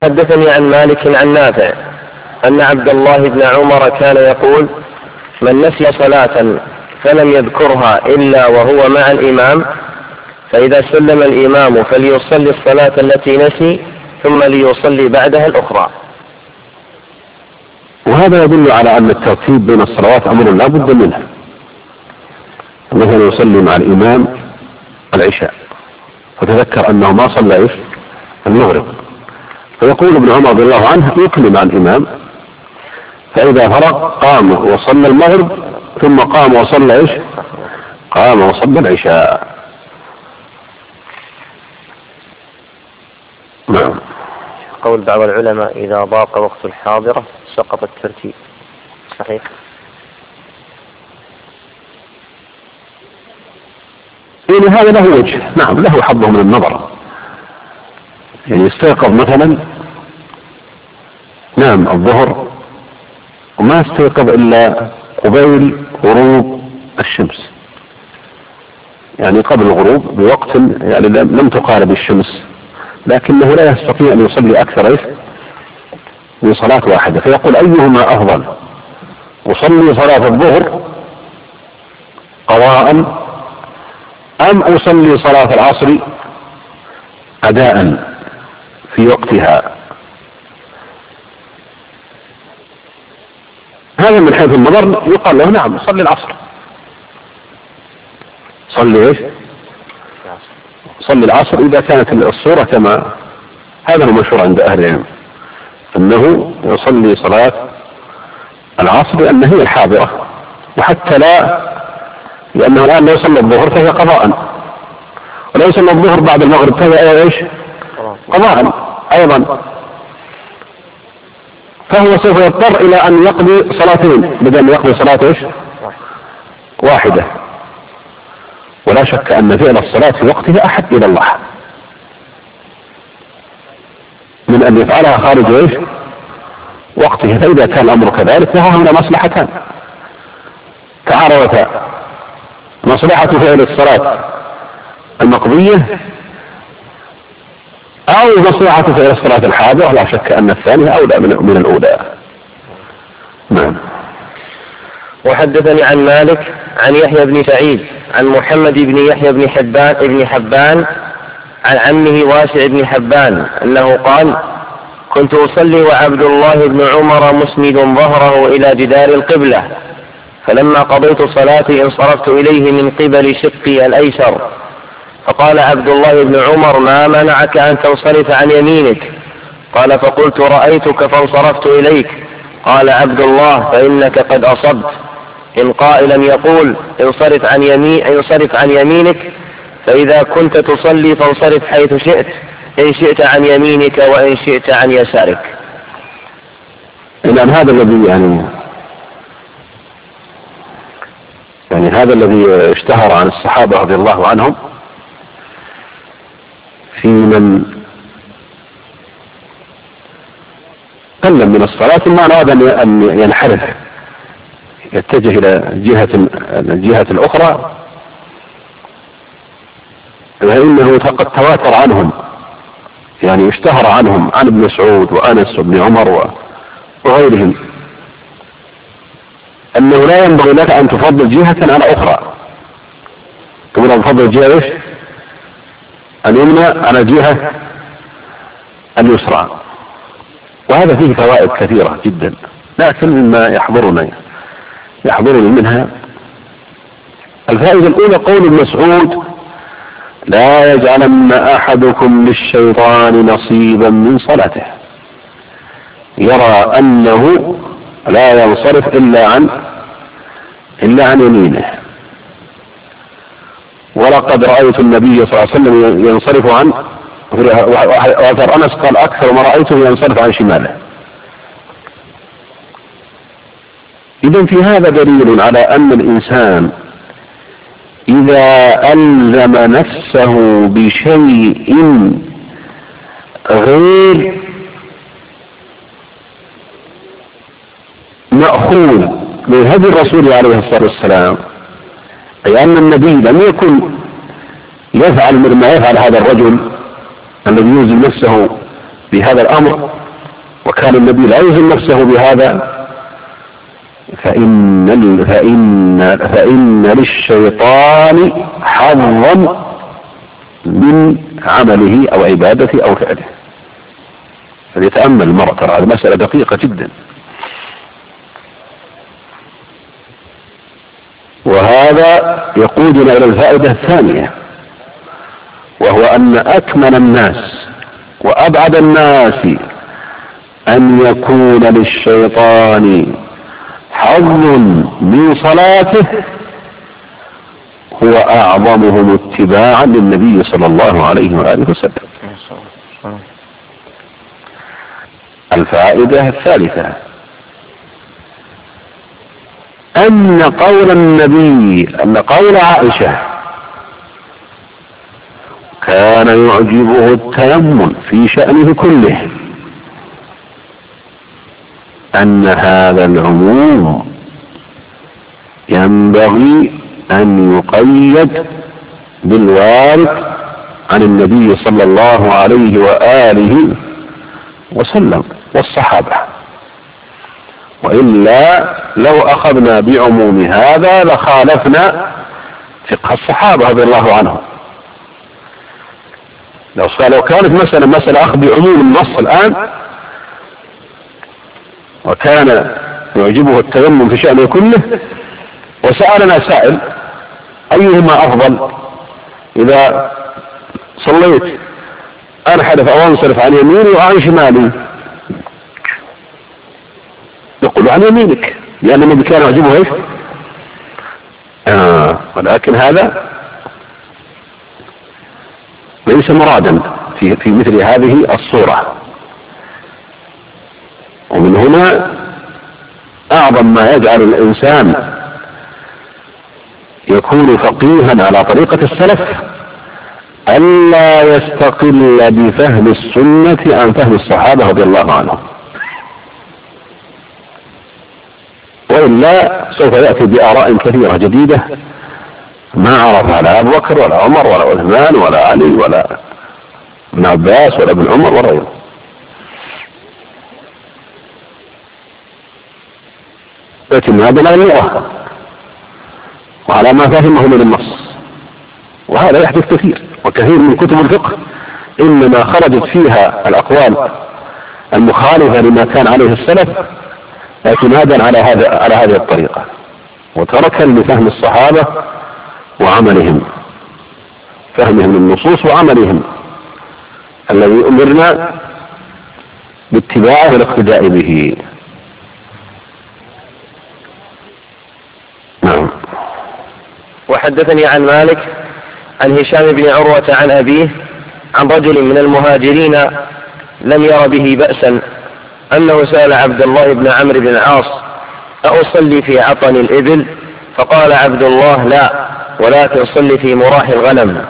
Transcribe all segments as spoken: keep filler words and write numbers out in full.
وحدثني عن مالك عن نافع أن عبد الله بن عمر كان يقول: من نسي صلاة فلم يذكرها إلا وهو مع الإمام فإذا سلم الإمام فليصلي الصلاة التي نسي ثم ليصلي بعدها الأخرى. وهذا يدل على أن الترتيب بين الصلوات أمر لا بد منه. مثلا يصلي مع الإمام العشاء فتذكر أنه ما صلى المغرب، فيقول ابن عمر رضي الله عنه يكمل مع الإمام، فإذا فرغ قام وصلى المغرب ثم قام وصلى إيش؟ قام وصلى العشاء. نعم. قول بعض العلماء: إذا ضاق وقت الحاضرة سقط الترتيب، صحيح؟ يعني هذا له وجه، نعم له حظه من النظر. يعني يستيقظ مثلا نام الظهر وما استيقظ إلا قبيل غروب الشمس، يعني قبل الغروب بوقت يعني لم تقارب الشمس، لكنه لا يستطيع أن يصلي أكثر إيه من صلاة واحدة، فيقول: أيهما أفضل، أصلي صلاة الظهر قضاء أم أصلي صلاة العصر أداء في وقتها؟ هذا من حيث النظر يقال له: نعم صلي العصر، صلي ايش؟ صلي العصر إذا كانت الصورة كما هذا هو مشهور عند أهل العلم، أنه يصلي صلاة العصر لأن هي الحاضرة، وحتى لا لأنه الآن لا يصلي الظهر فهي قضاء، ولا يصلي الظهر بعد المغرب فهي ايش؟ قضاء أيضا، فهو سوف يضطر إلى أن يقضي صلاتين بدل أن يقضي صلاة ايش؟ واحدة. ولا شك أن فعل الصلاة في وقتها أحب إلى الله من أن يفعلها خارج ايش؟ وقتها. فإذا كان الأمر كذلك فها هنا مصلحتان تعارضتا: مصلحة فعل الصلاة المقضية أو مصلحة فعل الصلاة الحاضرة. لا شك أن الثانية أولى من الأولى. نعم. وحدثني عن مالك عن يحيى بن سعيد عن محمد بن يحيى بن حبان ابن حبان عن عمه واسع بن حبان أنه قال: كنت أصلي وعبد الله بن عمر مسند ظهره إلى جدار القبلة، فلما قضيت صلاتي انصرفت إليه من قبل شقي الأيسر، فقال عبد الله بن عمر: ما منعك أن تنصرف عن يمينك؟ قال: فقلت: رأيتك فانصرفت إليك. قال عبد الله: فإنك قد أصبت. إن قائلا يقول: انصرف عن يمين انصرف عن يمينك، فإذا كنت تصلي فانصرف حيث شئت، إن شئت عن يمينك وإن شئت عن يسارك. إذن هذا الذي يعني يعني هذا الذي اشتهر عن الصحابة رضي الله عنهم في من قلم من الصلاة ما أراد أن ينحرف يتجه إلى جهة الجهة الأخرى، فإنه قد تواتر عنهم، يعني اشتهر عنهم عن ابن مسعود وأنس وابن عمر وغيرهم أنه لا ينبغي لك أن تفضل جهة على أخرى، تقول أن تفضل جهة إيش؟ اليمنى على الجهة اليسرى. وهذا فيه فوائد كثيرة جدا، لكن مما يحضرنا يحضرني منها الفائدة الأولى قول ابن مسعود: لا يجعلن أحدكم للشيطان نصيبا من صلاته، يرى أنه لا ينصرف إلا عن إلا عن يمينه. ولقد رأيت النبي صلى الله عليه وسلم ينصرف عن، وأثر أنس قال: أكثر ما رأيته ينصرف عن شماله. إذن في هذا دليل على أن الإنسان إذا ألزم نفسه بشيء غير مأخوذ من هدي الرسول عليه الصلاة والسلام، أي أن النبي لم يكن يفعل ما يفعل هذا الرجل الذي يلزم نفسه بهذا الأمر، وكان النبي لا يلزم نفسه بهذا، فإن, فإن, فإن للشيطان حظا من عمله أو عبادته أو فعله. فليتأمل المرء، ترى هذه مسألة دقيقة جدا. وهذا يقودنا إلى الفائدة الثانية، وهو أن أكمل الناس وأبعد الناس أن يكون للشيطان حظ من صلاته هو أعظمهم اتباعا للنبي صلى الله عليه وآله وسلم. الفائدة الثالثة أن قول النبي أن قول عائشة كان يعجبه التيمم في شأنه كله، أن هذا العموم ينبغي أن يقيد بالوارد عن النبي صلى الله عليه وآله وسلم والصحابة، وإلا لو أخذنا بعموم هذا لخالفنا فقه الصحابة رضي الله عنهم. لو لو كانت مسألة مسألة أخذ بعموم النص الآن، وكان يعجبه التيمم في شأنه كله، وسألنا سائل أيهما أفضل إذا صليت أنحرف أو أنصرف عن يميني وعن شمالي، يقول عن يمينك، لأن النبي كان يعجبه إيش؟ آه ولكن هذا ليس مرادا في في مثل هذه الصورة. ومن هنا أعظم ما يجعل الإنسان يكون فقيها على طريقة السلف ألا يستقل بفهم السنة عن فهم الصحابة رضي الله عنهم، وإلا سوف يأتي بآراء كثيرة جديدة ما عرفها لا أبو بكر ولا عمر ولا عثمان ولا علي ولا ابن عباس ولا ابن عمر ولا غيره. لكن هذا لا يؤخر وعلى ما فهمه من النص، وهذا يحدث كثير، وكثير من كتب الفقه إنما خرجت فيها الأقوال المخالفة لما كان عليه السلف اعتمادا على هذا على هذه الطريقة، وتركا لفهم الصحابة وعملهم، فهمهم للنصوص وعملهم الذي أمرنا باتباعه والاقتداء به. نعم. وحدثني عن مالك عن هشام بن عروة عن أبيه عن رجل من المهاجرين لم ير به بأسا أنه سأل عبد الله بن عمرو بن العاص أصلي في عطن الإبل؟ فقال عبد الله لا، ولكن صلي في مراح الغنم.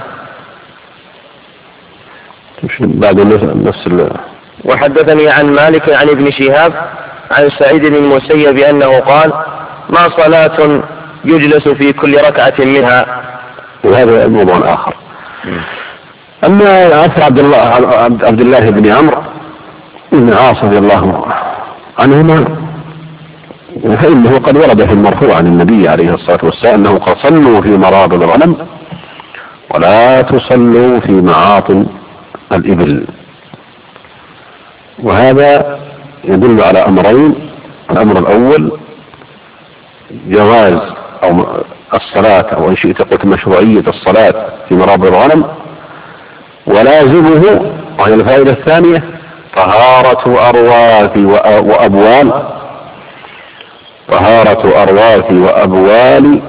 بعد نفس. وحدثني عن مالك عن ابن شهاب عن سعيد بن المسيب أنه قال ما صلاة يجلس في كل ركعة منها. وهذا موضوع آخر. أما أثر عبد الله عبد الله بن عمرو بن العاص رضي الله عنهما فإنه قد ورد في المرفوع عن النبي عليه الصلاة والسلام أنه قال صلوا في مرابض الغنم ولا تصلوا في معاطن الإبل. وهذا يدل على أمرين. الأمر الأول جواز أو الصلاة، أو إن شئت قلت مشروعية الصلاة في مرابض الغنم، ولازمه وهي الفائدة الثانية طهارة أرواث وأبوال طهارة أرواث وأبوال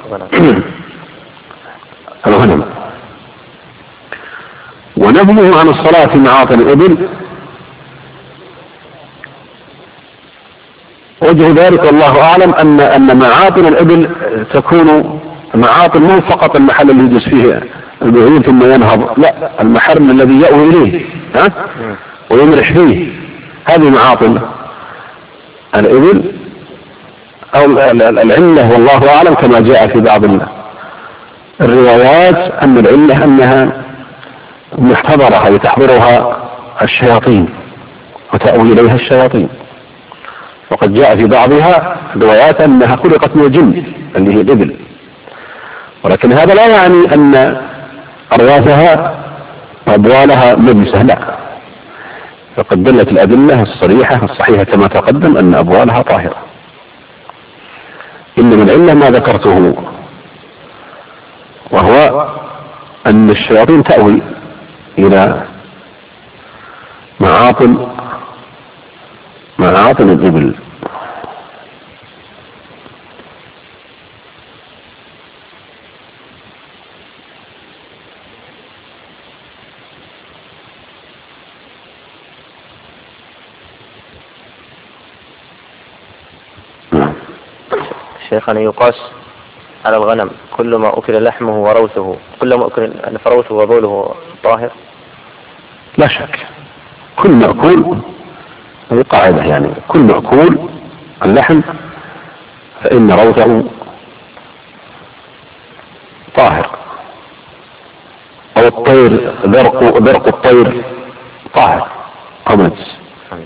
الغنم. ونهيه عن الصلاة في معاطن الإبل وجه ذلك والله أعلم أن أن معاطن الإبل تكون معاطن مو فقط المحل اللي يجلس فيه البعير ثم ينهض، لا، المحل الذي يأوي إليه ها ويمرح فيه، هذه معاطن الإبل. أو العلة والله أعلم كما جاء في بعض الروايات أن العلة أنها محتضرة أي تحضرها الشياطين وتأوي إليها الشياطين. وقد جاء في بعضها روايات أنها خلقت من الجن اللي هي الإبل، ولكن هذا لا يعني أن أرواثها وأبوالها نجسة، لا، فقد دلت الأدلة الصريحة الصحيحة كما تقدم أن أبوالها طاهرة. إنما العلة ما ذكرته، وهو أن الشياطين تأوي إلى معاطن معاطن الإبل. شيخنا يقاس على الغنم كل ما أكل لحمه وروثه، كل ما أكل فروثه وبوله طاهر؟ لا شك، كل مأكول، هذه قاعدة يعني، كل مأكول اللحم فإن روثه طاهر، أو الطير برق برق الطير طاهر أو نجس.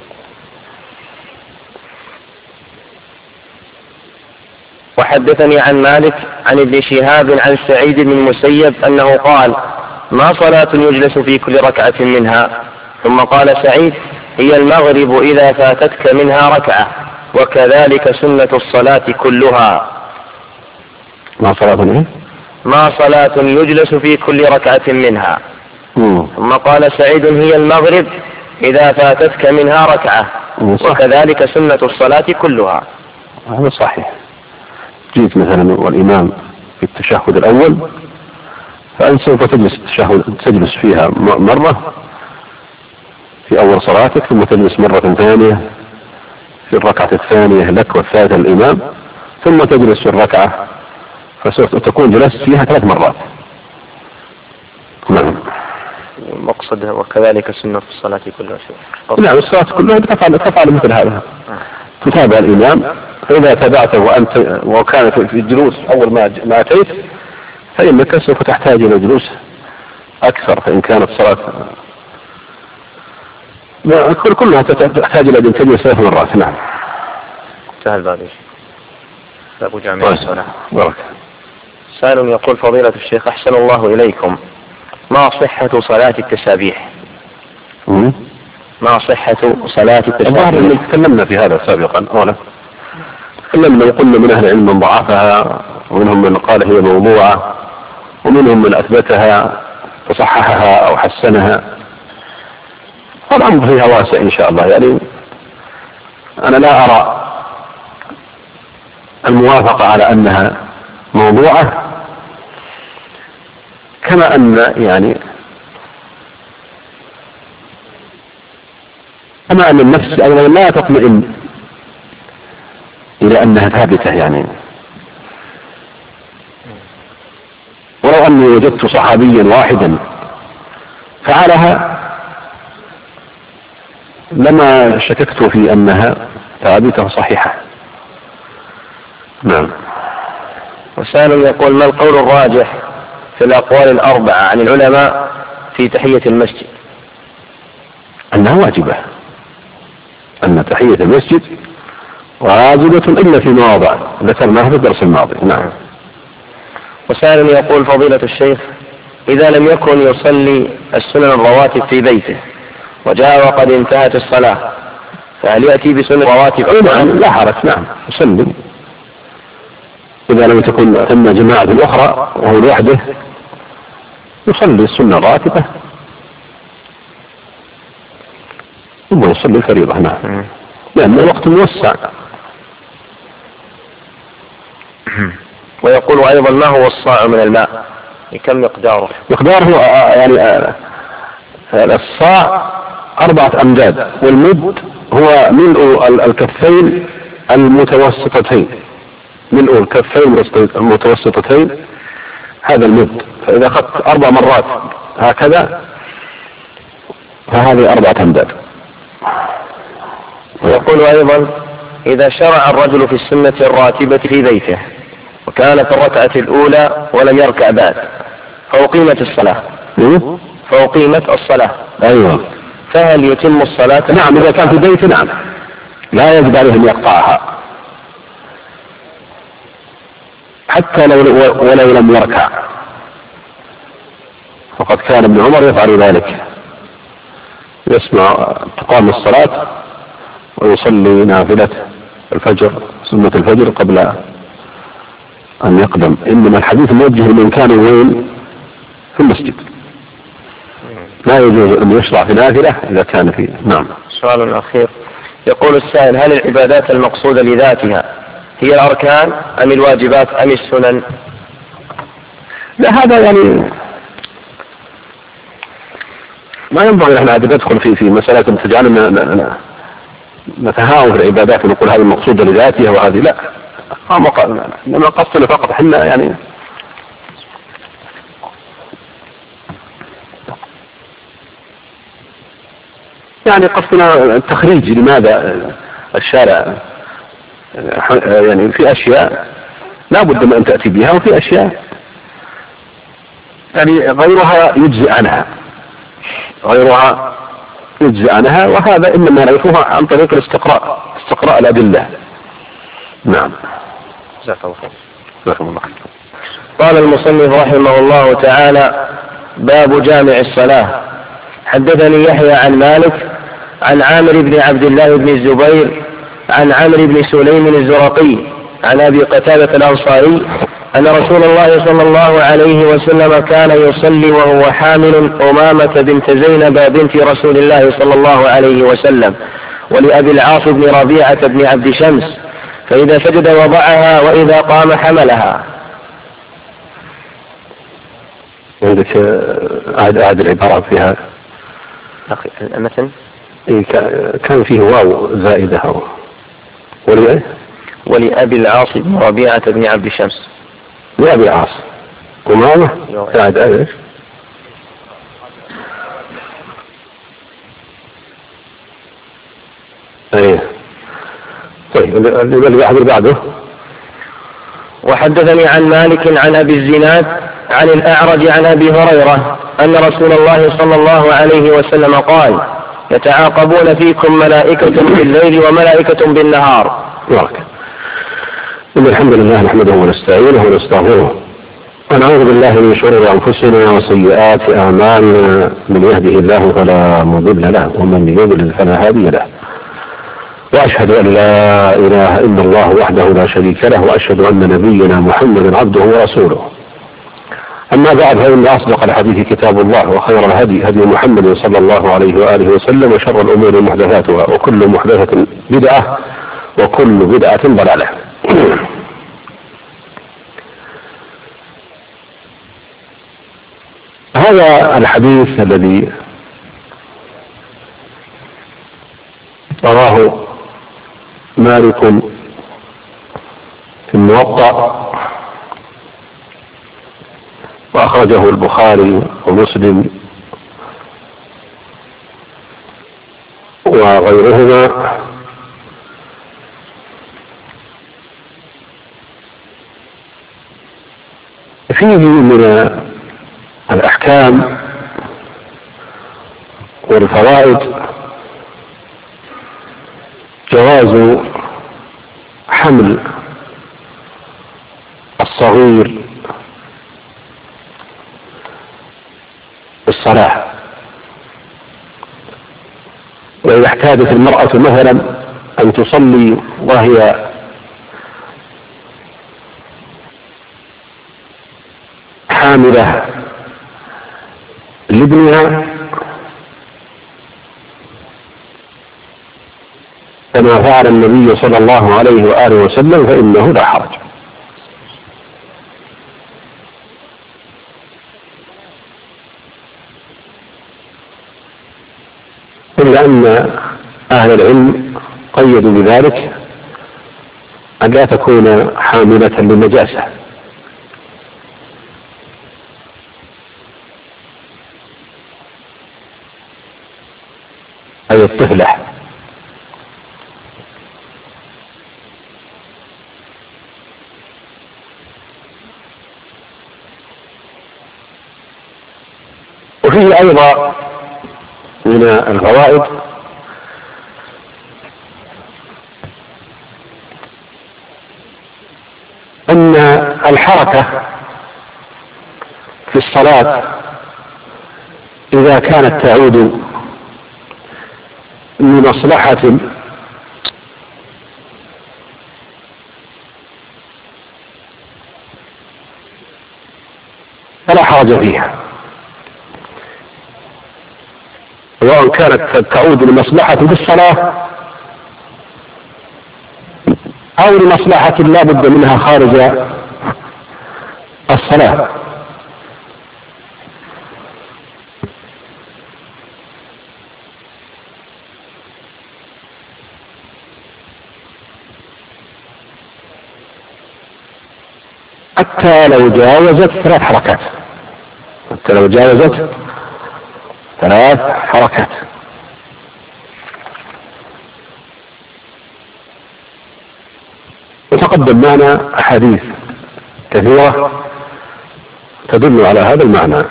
وحدثني عن مالك عن ابن شهاب عن سعيد بن المسيب أنه قال: ما صلاة يجلس في كل ركعة منها؟ ثم قال سعيد: هي المغرب إذا فاتتك منها ركعة، وكذلك سنة الصلاة كلها. ما صلاة إيه؟ ما صلاة يجلس في كل ركعة منها. مم. ثم قال سعيد: هي المغرب إذا فاتتك منها ركعة، وكذلك سنة الصلاة كلها. هذا صحيح. جيت مثلا والإمام في التشهد الأول، فأنت سوف تجلس التشهد تجلس فيها مرة في أول صلاتك، ثم تجلس مرة ثانية في الركعة الثانية لك والثالثة للإمام، ثم تجلس في الركعة، فسوف تكون جلست فيها ثلاث مرات. نعم. مقصد وكذلك سنة الصلاة كلها. نعم، الصلاة كلها تفعل تفعل مثل هذا، تتابع الإمام، فإذا تابعته وأنت وكان في الجلوس أول ما ما أتيت فإنك سوف تحتاج إلى جلوس أكثر، فإن كانت صلاة كل كلها تحتاج إلى أن تجلس ثلاث مرات. نعم. سهل بعد شيء. أبو جامع الصلاة. بارك. سائل يقول: فضيلة الشيخ أحسن الله إليكم، ما صحة صلاة التسابيح؟ مم. ما صحة صلاة التسابيح؟ الظاهر تكلمنا في هذا سابقا أولا، تكلمنا وقلنا من أهل العلم من ضعفها، ومنهم من قال هي موضوعة، ومنهم من أثبتها وصححها أو حسنها. الأمر فيها واسع إن شاء الله، يعني أنا لا أرى الموافقة على أنها موضوعة، كما أن يعني كما أن النفس أيضا لا تطمئن إلى أنها ثابتة، يعني ولو أني وجدت صحابيا واحدا فعلها لما شككت في أنها ثابتة صحيحة. نعم. وسائل يقول: ما القول الراجح في الأقوال الأربعة عن العلماء في تحية المسجد؟ أنها واجبة، أن تحية المسجد واجبة إلا في مواضع ذكرناها في الدرس الماضي. نعم. وسائل يقول: فضيلة الشيخ، إذا لم يكن يصلي السنن الرواتب في بيته وجاء وقد انتهت الصلاة، فهل يأتي بسنن الرواتب؟ نعم، لا حرج. نعم، يصلي إذا لم تكن ثم جماعة أخرى وهو لوحده، يصلي السنة الراتبة ثم يصلي الفريضة. نعم، لأن الوقت موسع. ويقول أيضا: ما هو الصاع من الماء؟ كم مقداره؟ مقداره يعني الصاع أربعة أمداد، والمد هو ملء الكفين المتوسطتين، ملء الكفين المتوسطتين، هذا المد. فإذا أخذت أربع مرات هكذا فهذه أربعة أمداد. ويقول أيضا: إذا شرع الرجل في السنة الراتبة في بيته وكانت الركعة الأولى ولم يركع بعد، فأقيمت الصلاة فأقيمت الصلاة أيوة. فهل يتم الصلاة؟ نعم، إذا كان في بيت نعم لا يجب عليه أن يقطعها حتى لو ولو لم يركع، فقد كان ابن عمر يفعل ذلك، يسمع تقام الصلاة ويصلي نافلة الفجر سنة الفجر قبل أن يقدم. إنما الحديث موجه لمن كان وين في المسجد، لا يجوز أن يشرع في نافلة إذا كان فيه. نعم. سؤال أخير، يقول السائل: هل العبادات المقصودة لذاتها هي الأركان أم الواجبات أم السنن؟ لا، هذا يعني ما ينبغي نحن عاد ندخل في في مسألة تجعلنا نتهاون في العبادات ونقول هذه المقصودة لذاتها وهذه لا، إنما قصدنا فقط حنا يعني يعني قصدنا التخريج لماذا الشارع يعني في أشياء لا بد من أن تأتي بها، وفي أشياء يعني غيرها يجزئ عنها غيرها يجزئ عنها وهذا إنما نعرفها عن طريق الاستقراء استقراء الأدلة. نعم. جزاك الله خير. قال المصنف رحمه الله تعالى: باب جامع الصلاة. حدثني يحيى عن مالك عن عامر بن عبد الله بن الزبير عن عمرو بن سليم الزرقي عن أبي قتادة الأنصاري أن رسول الله صلى الله عليه وسلم كان يصلي وهو حامل أمامة بنت زينب بنت رسول الله صلى الله عليه وسلم ولأبي العاص بن ربيعة بن عبد شمس، فإذا سجد وضعها وإذا قام حملها. عندك أعد العبارة فيها المثل كان فيه واو زائدة ولي ولأبي العاص بن ربيعة بن عبد شمس. لأبي العاص أمامة أعد ايش؟ ايه طيب اللي يحضر بعده. وحدثني عن مالك عن أبي الزناد عن الأعرج عن أبي هريرة أن رسول الله صلى الله عليه وسلم قال: يتعاقبون فيكم ملائكة بالليل وملائكة بالنهار. بارك. إن الحمد لله نحمده ونستعينه ونستغفره ونعوذ بالله من شرور أنفسنا وسيئات أعمالنا، من يهده الله فلا مضل له ومن يضلل فلا هادي له، وأشهد أن لا إله إلا الله وحده لا شريك له، وأشهد أن نبينا محمدا عبده ورسوله. أما بعد، فإن أصدق الحديث كتاب الله، وخير الهدي هدي محمد صلى الله عليه وآله وسلم، وشر الأمور محدثاتها، وكل محدثة بدعة، وكل بدعة ضلالة. هذا الحديث الذي رواه مالك في الموطأ وأخرجه البخاري ومسلم وغيرهما، فيه من الأحكام والفوائد جواز حمل الصغير بالصلاة، وإذا احتاجت المرأة مثلا أن تصلي وهي حاملة لابنها كما فعل النبي صلى الله عليه وآله وسلم فإنه لا حرج. إلا أن أهل العلم قيدوا بذلك أن لا تكون حاملة للنجاسة، أي الطفلة، وفيه أيضا من من الفوائد أن الحركة في الصلاة إذا كانت تعود لمصلحة فلا حرج فيها، سواء كانت تعود لمصلحة بالصلاة أو لمصلحة لا بد منها خارج الصلاة. حتى لو جاوزت ثلاث حركات، حتى لو جاوزت ثلاث حركات. وتقدم معنا أحاديث كثيرة تدل على هذا المعنى.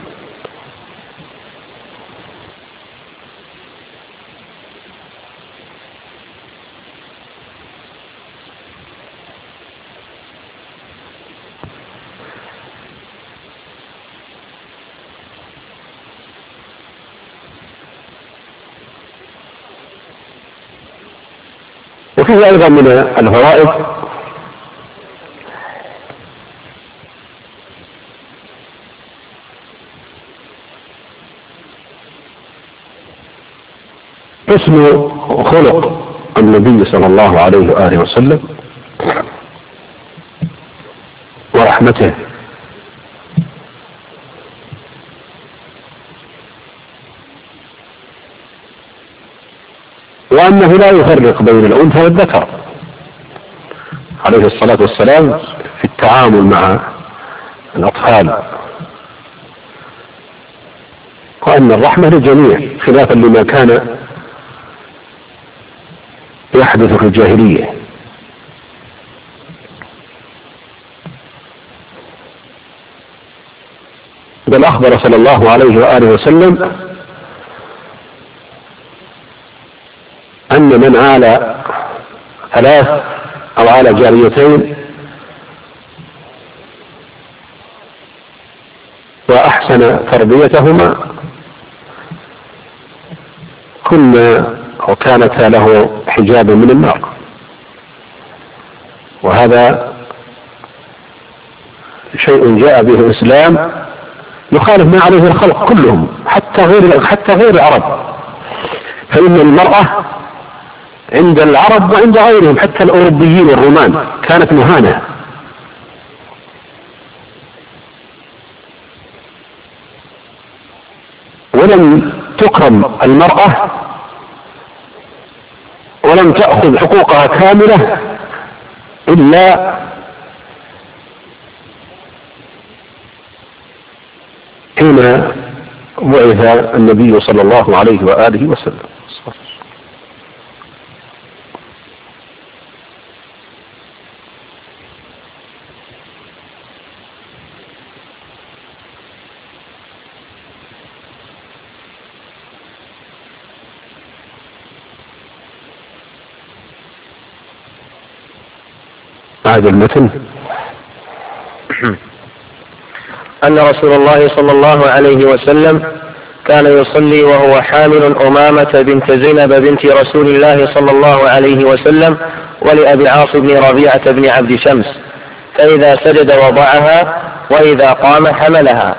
وفيه أيضا من الفوائد حسن خلق النبي صلى الله عليه وآله وسلم ورحمته، وأنه لا يفرق بين الأنثى والذكر عليه الصلاة والسلام في التعامل مع الأطفال، وأن الرحمة للجميع خلافا لما كان يحدث في الجاهلية. بل أخبر صلى الله عليه وآله وسلم أن من عال ثلاث أو عال جاريتين وأحسن تربيتهما كنا وكانتا له حجاب من النار. وهذا شيء جاء به الإسلام يخالف ما عليه الخلق كلهم، حتى غير حتى غير العرب، فإن المرأة عند العرب وعند غيرهم حتى الأوروبيين والرومان كانت مهانة، ولم تكرم المرأة ولم تأخذ حقوقها كاملة إلا حين بعث النبي صلى الله عليه وآله وسلم. هذا المتن أن رسول الله صلى الله عليه وسلم كان يصلي وهو حامل أمامة بنت زينب بنت رسول الله صلى الله عليه وسلم ولأبي عاص بن ربيعة بن عبد شمس، فإذا سجد وضعها وإذا قام حملها.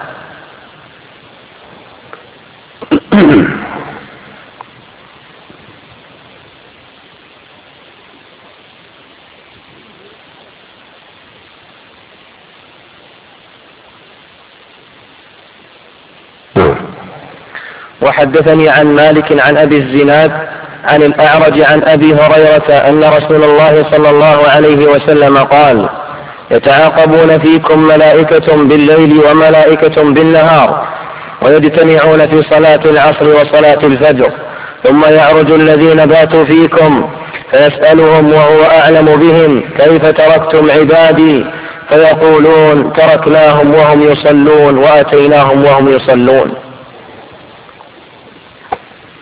وحدثني عن مالك عن أبي الزناد عن الأعرج عن أبي هريرة أن رسول الله صلى الله عليه وسلم قال: يتعاقبون فيكم ملائكة بالليل وملائكة بالنهار، ويجتمعون في صلاة العصر وصلاة الفجر، ثم يعرج الذين باتوا فيكم فيسألهم وهو أعلم بهم: كيف تركتم عبادي؟ فيقولون: تركناهم وهم يصلون وأتيناهم وهم يصلون.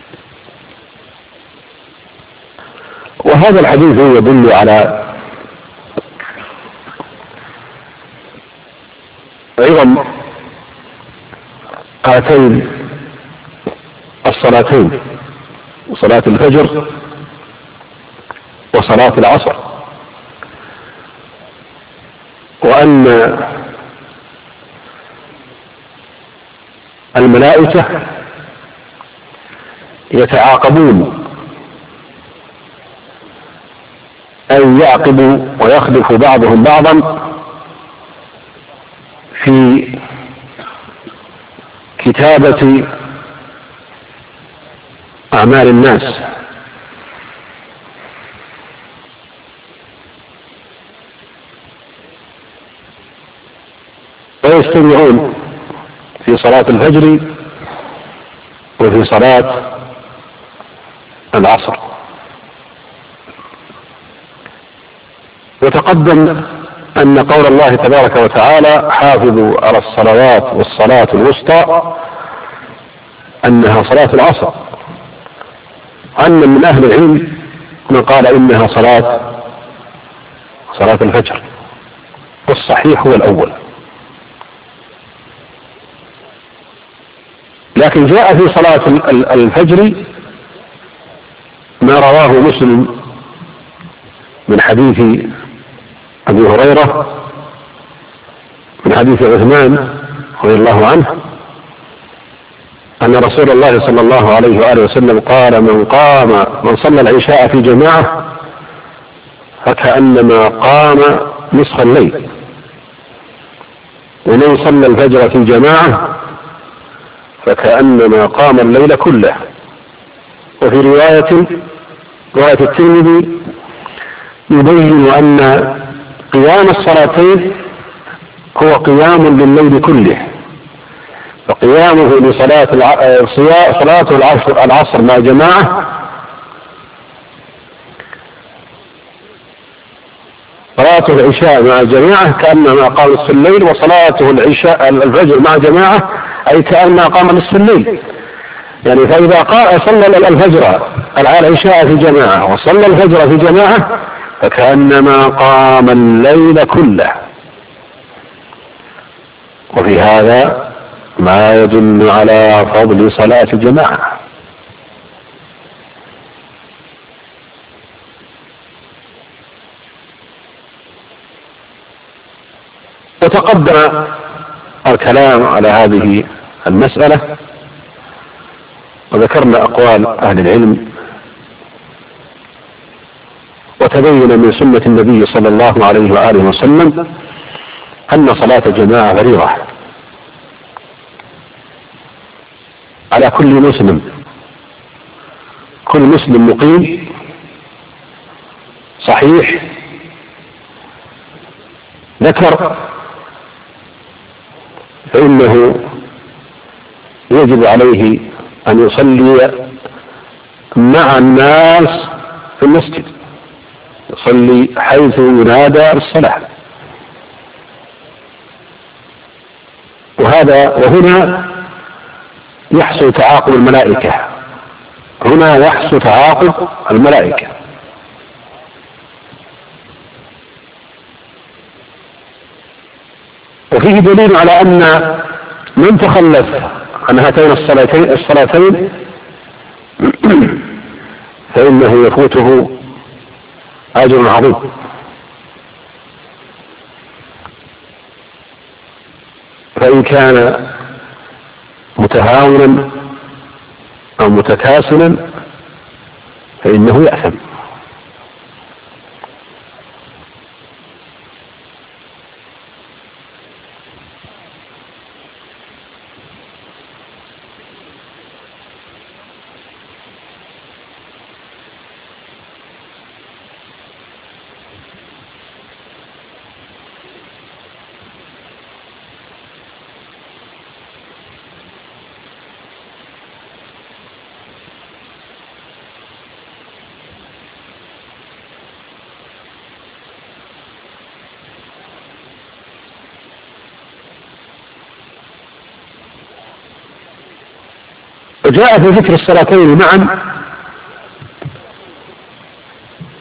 وهذا الحديث يدل على عظم هاتين الصلاتين، صلاة الفجر وصلاة العصر، وأن الملائكة يتعاقبون أي يعقب ويخلف بعضهم بعضا في كتابة أعمال الناس، ويجتمعون في صلاة الفجر وفي صلاة العصر. وتقدم أن قول الله تبارك وتعالى حافظوا على الصلوات والصلاة الوسطى أنها صلاة العصر، أن من أهل العلم من قال إنها صلاة صلاة الفجر، والصحيح هو الأول. لكن جاء في صلاة الفجر ما رواه مسلم من حديث أبي هريرة من حديث عثمان رضي الله عنه أن رسول الله صلى الله عليه وآله وسلم قال: من قام من صلى العشاء في جماعة فكأنما قام نصف الليل، ومن صلى الفجر في جماعة فكأنما قام الليل كله. وفي رواية رواية الترمذي يبين أن قيام الصلاتين هو قيام للليل كله، فقيامه لصلاة صلاة العصر, العصر مع جماعة صلاة العشاء مع جماعة كأنما قام نصف الليل، وصلاته العشاء الفجر مع جماعة أي كأنما قام نصف الليل. يعني فإذا قال صلى الفجر العشاء في جماعة وصلى الفجر في جماعة فكأنما قام الليل كله. وفي هذا ما يدل على فضل صلاة الجماعة. وتقدم الكلام على هذه المسألة، وذكرنا أقوال أهل العلم، وتبين من سنة النبي صلى الله عليه وآله وسلم أن صلاة الجماعة فريضة على كل مسلم، كل مسلم مقيم صحيح ذكر فإنه يجب عليه أن يصلي مع الناس في المسجد، يصلي حيث ينادى بالصلاة. وهذا وهنا يحصل تعاقب الملائكة، هنا يحصل تعاقب الملائكة. وفيه دليل على أن من تخلف عن هاتين الصلاتين الصلاتين فإنه يفوته أجر عظيم. فإن كان متهاونا أو متكاسلا فإنه يأثم. وجاء في ذكر الصلاتين معا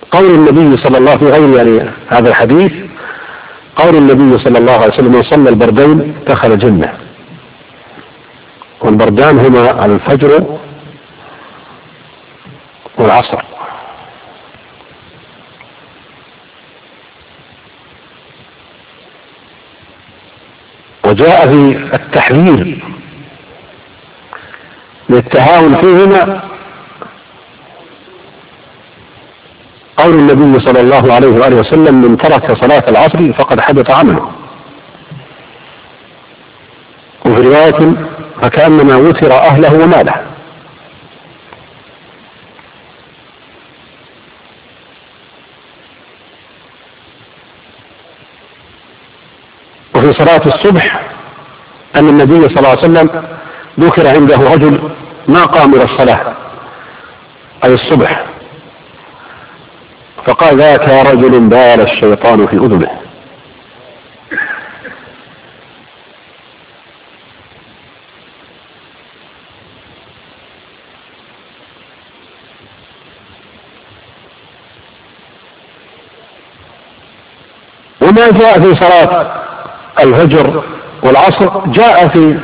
قول النبي صلى الله عليه وسلم في غير يعني هذا الحديث، قول النبي صلى الله عليه وسلم من صلى البردين دخل الجنة، والبردان هما الفجر والعصر. وجاء في التحذير للتهاون فيهما قول النبي صلى الله عليه وآله وسلم من ترك صلاة العصر فقد حدث عمله. وفي رواية فكأنما وتر أهله وماله. وفي صلاة الصبح أن النبي صلى الله عليه وسلم ذكر عنده رجل ما قام إلى الصلاة أي الصبح، فقال ذاك رجل بال الشيطان في أذنه. وما جاء في صلاة الفجر والعصر جاء في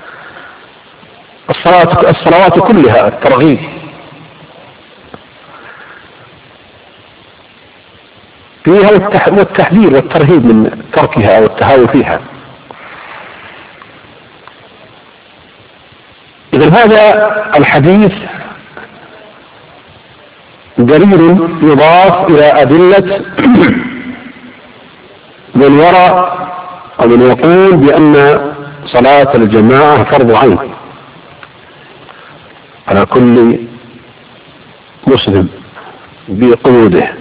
الصلاة الصلوات كلها الترغيب، فيها والتحذير والترهيب من تركها أو التهاون فيها. إذن هذا الحديث دليل يضاف إلى أدلة من يرى أو من يقول بأن صلاة الجماعة فرض عين على كل مسلم بقيوده.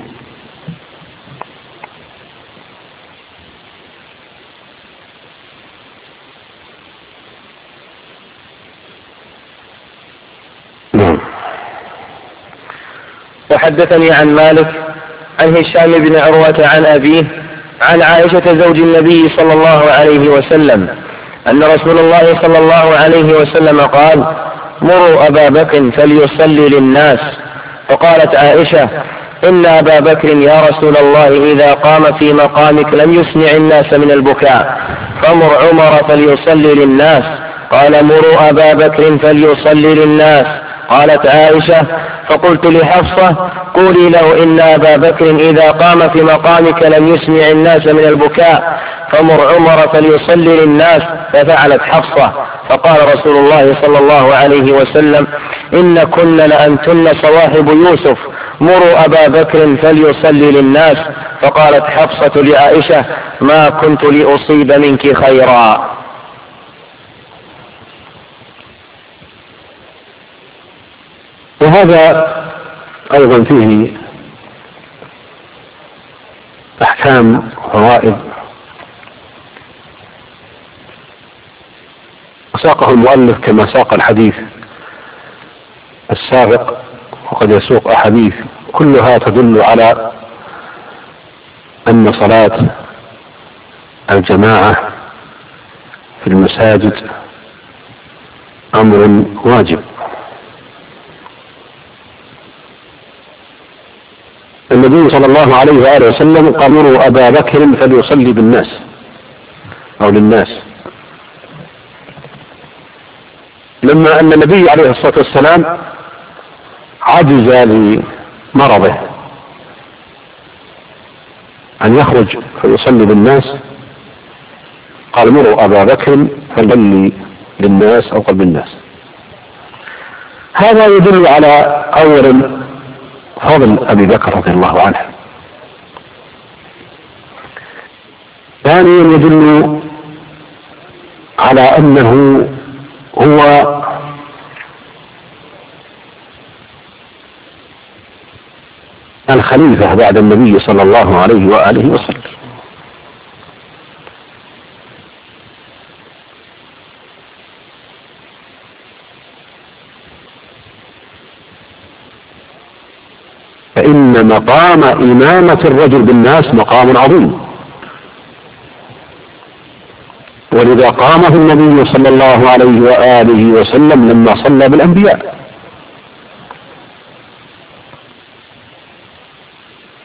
وحدثني عن مالك عن هشام بن عروة عن أبيه عن عائشة زوج النبي صلى الله عليه وسلم أن رسول الله صلى الله عليه وسلم قال: مروا أبا بكر فليصلي للناس. فقالت عائشة: إن أبا بكر يا رسول الله إذا قام في مقامك لم يسمع الناس من البكاء، فمر عمر فليصلي للناس. قال: مروا أبا بكر فليصلي للناس. قالت عائشة: فقلت لحفصة: قولي له إن أبا بكر إذا قام في مقامك لم يسمع الناس من البكاء، فمر عمر فليصلي للناس. ففعلت حفصة. فقال رسول الله صلى الله عليه وسلم: إن كن لأنتن صواحب يوسف، مروا أبا بكر فليصلي للناس. فقالت حفصة لعائشة: ما كنت لأصيب منك خيرا. وهذا أيضا فيه أحكام وفوائد ساقه المؤلف كما ساق الحديث السابق، وقد يسوق أحاديث كلها تدل على أن صلاة الجماعة في المساجد أمر واجب. النبي صلى الله عليه وآله وسلم قال: مروا أبا بكر فليصلي بالناس أو للناس، لما أن النبي عليه الصلاة والسلام عجز لمرضه أن يخرج فيصلي بالناس، قال: مروا أبا بكر فليصلي للناس أو قلب الناس. هذا يدل على أول فضل أبي بكر رضي الله عنه. ثانيا يدل على أنه هو الخليفة بعد النبي صلى الله عليه وآله وسلم. فإن مقام إمامة الرجل بالناس مقام عظيم، ولذا قامه النبي صلى الله عليه وآله وسلم لما صلى بالأنبياء.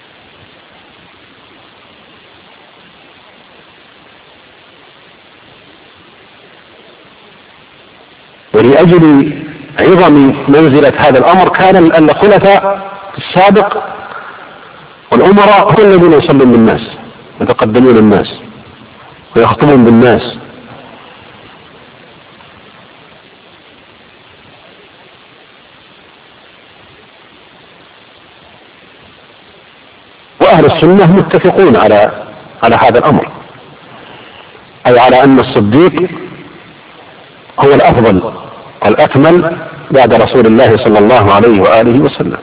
ولأجل عظم منزلة هذا الأمر كان الخلفاء السابق والأمراء هم الذين يصلون بالناس ويتقدمون الناس ويخطبون بالناس. وأهل السنة متفقون على على هذا الأمر، أي على أن الصديق هو الأفضل والأكمل بعد رسول الله صلى الله عليه وآله وسلم.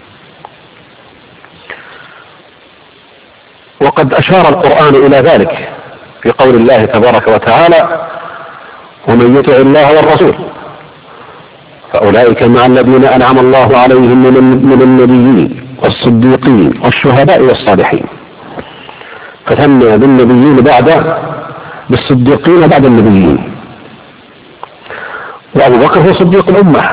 وقد أشار القرآن إلى ذلك في قول الله تبارك وتعالى: ومن يطع الله والرسول فأولئك مع الذين أنعم الله عليهم من النبيين والصديقين والشهداء والصالحين. فثنى بالنبيين بعد بالصديقين بعد النبيين. وأبو بكر هو صديق الأمة،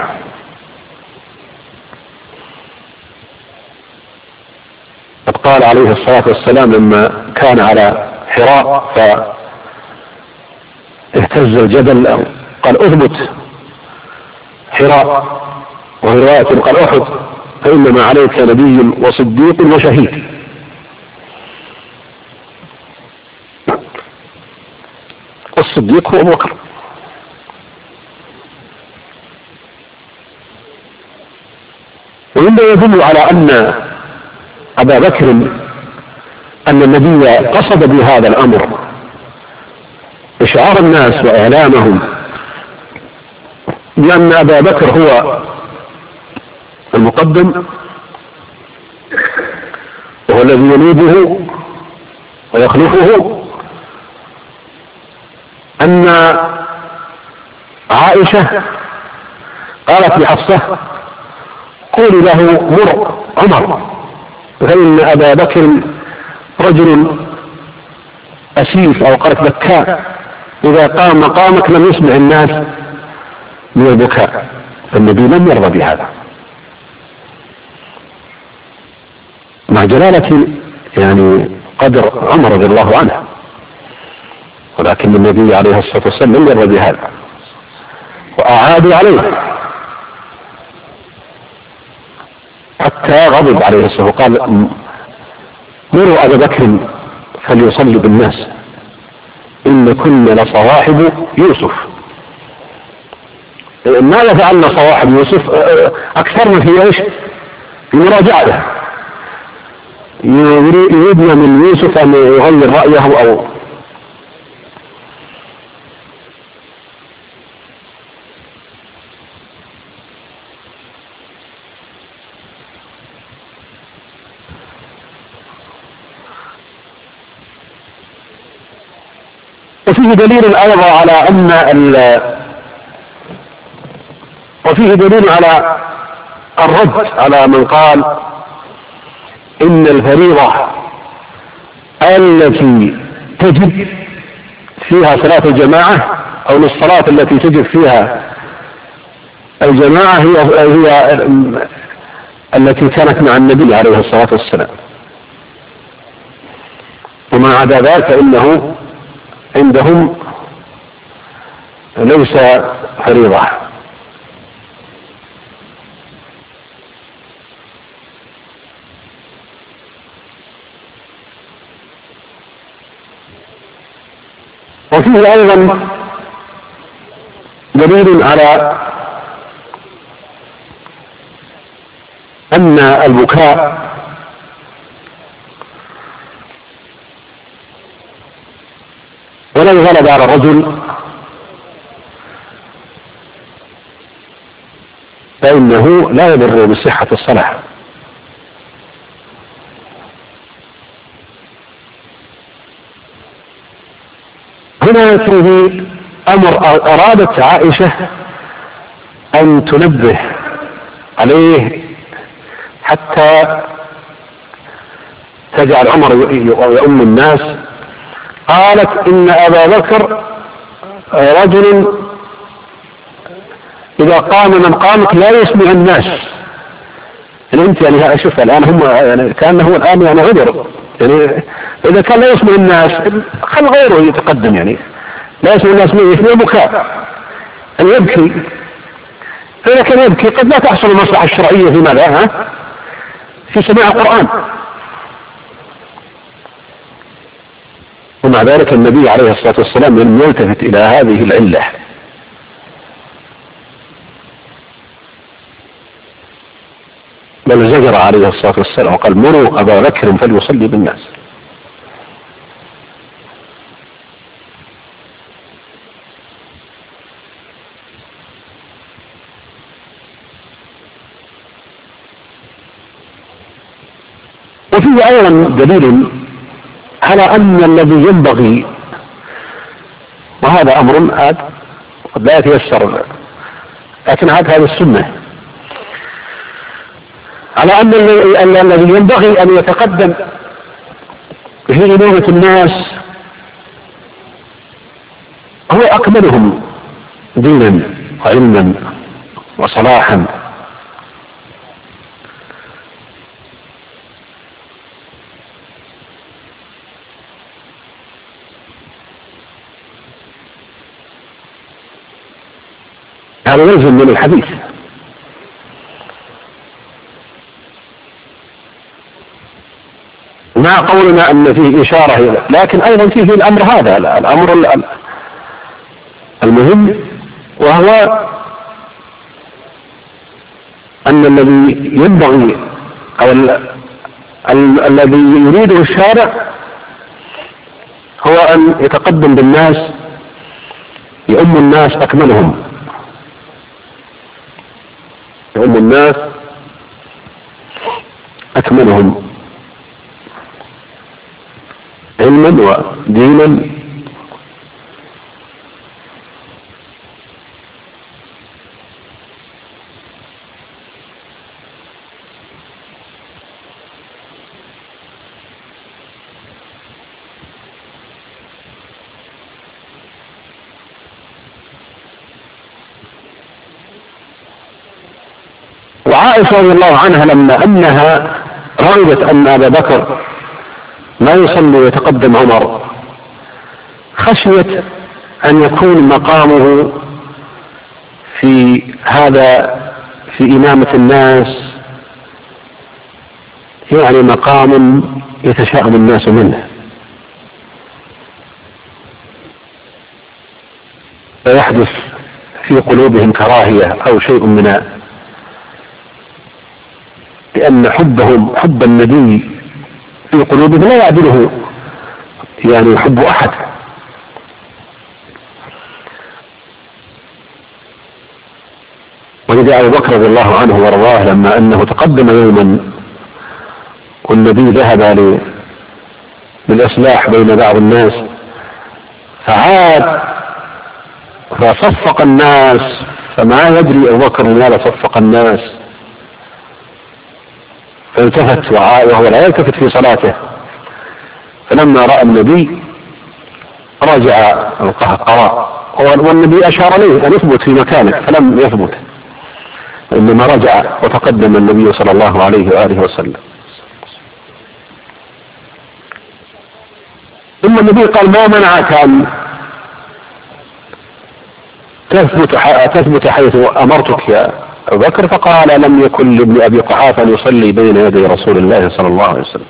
قد قال عليه الصلاة والسلام لما كان على حراء فاهتز الجبل قال: اثبت حراء، وفي رواية قال: احد، فإنما عليك نبي وصديق وشهيد. الصديق هو أبو بكر. ومما يدل على أن أبا بكر أن النبي قصد بهذا الأمر إشعار الناس وإعلامهم بأن أبا بكر هو المقدم وهو الذي يليده ويخلفه، أن عائشة قالت لحفصة: قولي له مر عمر، فإن أبا بكر رجل أسيف أو قالت بكاء، إذا قام مقامك لم يسمع الناس من البكاء. فالنبي لم يرضى بهذا مع جلالة يعني قدر عمر رضي الله عنه، ولكن النبي عليه الصلاة والسلام لم يرضى بهذا وأعادوا عليه حتى غضب عليه الصلاة والسلام وقال: مروا أبا بكر فليصلي بالناس إن كنا لصواحب يوسف. ماذا فعلنا صواحب يوسف؟ أكثرنا في ايش؟ في مراجعته، يريدنا من يوسف أن يغير رأيه أو وفيه دليل أيضا على أن ال... وفيه دليل على الرد على من قال إن الفريضة التي تجب فيها صلاة الجماعة أو الصلاة التي تجب فيها الجماعة هي هي التي كانت مع النبي عليه الصلاة والسلام، وما عدا ذلك فإنه عندهم ليس فريضة. وفيه أيضا دليل على أن البكاء ولو غلب على الرجل فإنه لا يضر بصحة الصلاة. هنا فيه أمر أرادت عائشة أن تنبه عليه حتى تجعل عمر يؤم الناس. قالت: إن أبا بكر رجل إذا قام من قامك لا يسمع الناس. يعني أنت يعني أشوف الآن هم يعني كأنه الآن يعني عذر، يعني إذا كان لا يسمع الناس خل غيره يتقدم، يعني لا يسمع الناس من يسمع بكاء، أن يبكي فإذا كان يبكي قد لا تحصل المصلحة الشرعية في ماذا؟ ها؟ في سماع القرآن. ومع ذلك النبي عليه الصلاة والسلام لم يلتفت إلى هذه العلة، بل زجر عليه الصلاة والسلام وقال مروا أبا بكر فليصلي بالناس. وفيه أيضا دليل على أن الذي ينبغي، وهذا أمر عاد قد لا يتيسر لكن عاد هذه السنة، على أن الذي ينبغي أن يتقدم في إمامة الناس هو أكملهم دينا وعلما وصلاحا. هذا يلزم من الحديث. مع قولنا أن فيه إشارة، لكن أيضا فيه الأمر هذا الأمر المهم، وهو أن الذي ينبغي أو الذي يريده الشارع هو أن يتقدم بالناس يؤم الناس أكملهم، يؤم الناس أكملهم علما ودينا. وعائشة رضي الله عنها لما أنها رغبت أن أبا بكر لا يصلي ويتقدم عمر، خشيت أن يكون مقامه في هذا في إمامة الناس يعني مقام يتشائم الناس منه، فيحدث في قلوبهم كراهية أو شيء من، لأن حبهم حب النبي في قلوبهم لا يعدله يعني حب أحد. ولذا أبو بكر رضي الله عنه وارضاه لما أنه تقدم يوما والنبي ذهب للإصلاح بين بعض الناس فعاد فصفق الناس، فما يدري أبو بكر لماذا صفق الناس، فالتفت وهو لا يلتفت في صلاته، فلما رأى النبي رجع القهقراء، والنبي أشار إليه أن يثبت في مكانه فلم يثبت، إنما رجع وتقدم النبي صلى الله عليه وآله وسلم. ثم النبي قال ما منعك أن تثبت تثبت حيث أمرتك يا أبو بكر؟ فقال لم يكن لابن أبي قحافة أن يصلي بين يدي رسول الله صلى الله عليه وسلم.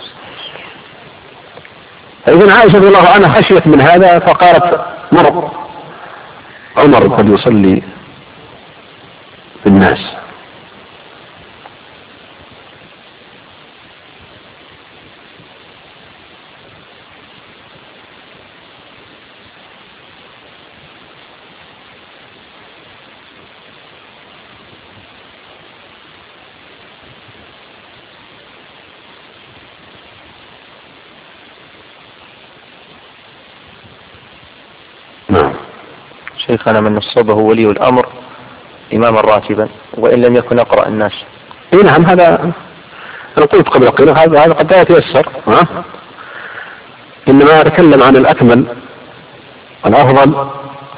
فإذن عائشة رضي الله عنها خشيت من هذا فقالت مر عمر قد يصلي بالناس. شيخنا من نصبه ولي الأمر إماما راتبا وإن لم يكن أقرأ الناس. إيه نعم، هذا أنا قلت قبل قليل هذا هذا قد لا يتيسر، ها؟ إنما أتكلم عن الأكمل الأفضل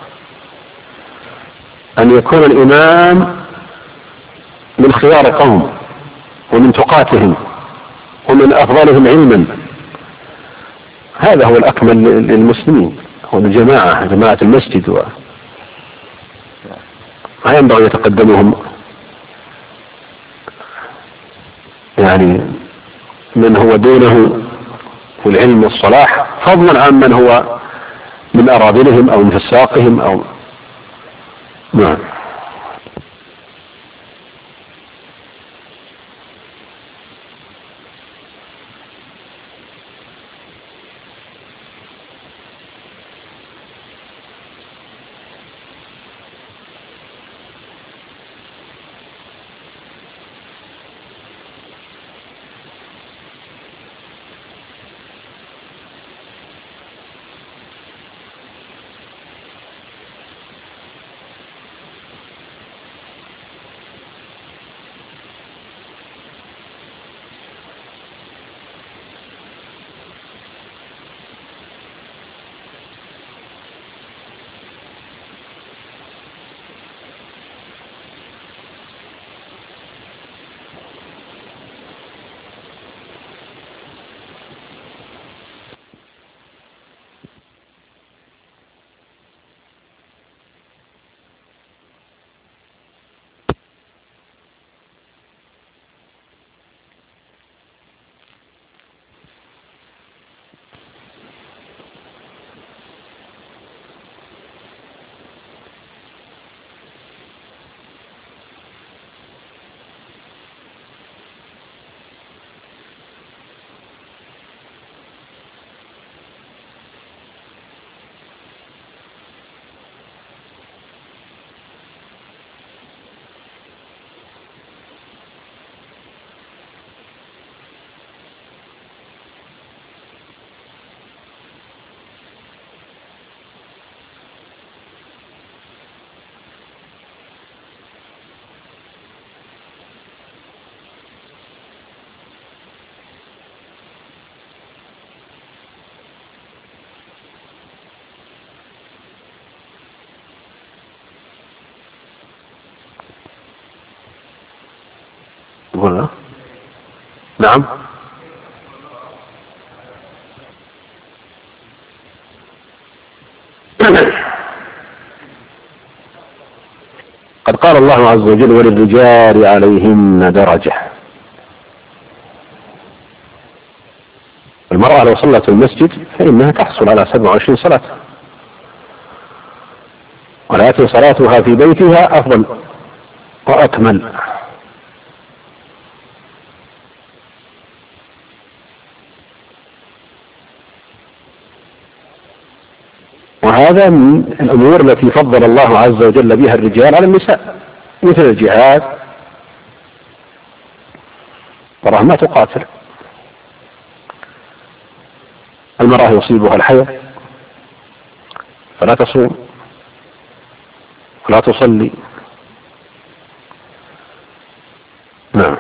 أن يكون الإمام من خيار قوم ومن تقاتهم ومن أفضلهم علما، هذا هو الأكمل للمسلمين، هو الجماعة جماعة المسجد، و ما ينبغي يتقدمهم يعني من هو دونه في العلم والصلاح، فضلا عن من هو من أراذلهم أو من فساقهم أو نعم. ولا نعم. قد قال الله عز وجل وللرجال عليهن درجة. المرأة لو صلت المسجد فإنها تحصل على سبع وعشرين صلاة، ولكن صلاتها في بيتها أفضل وأكمل. وهذا من الأمور التي فضل الله عز وجل بها الرجال على النساء، مثل الجهاد، المرأة ما تقاتل، المرأة يصيبها الحيض فلا تصوم ولا تصلي. نعم.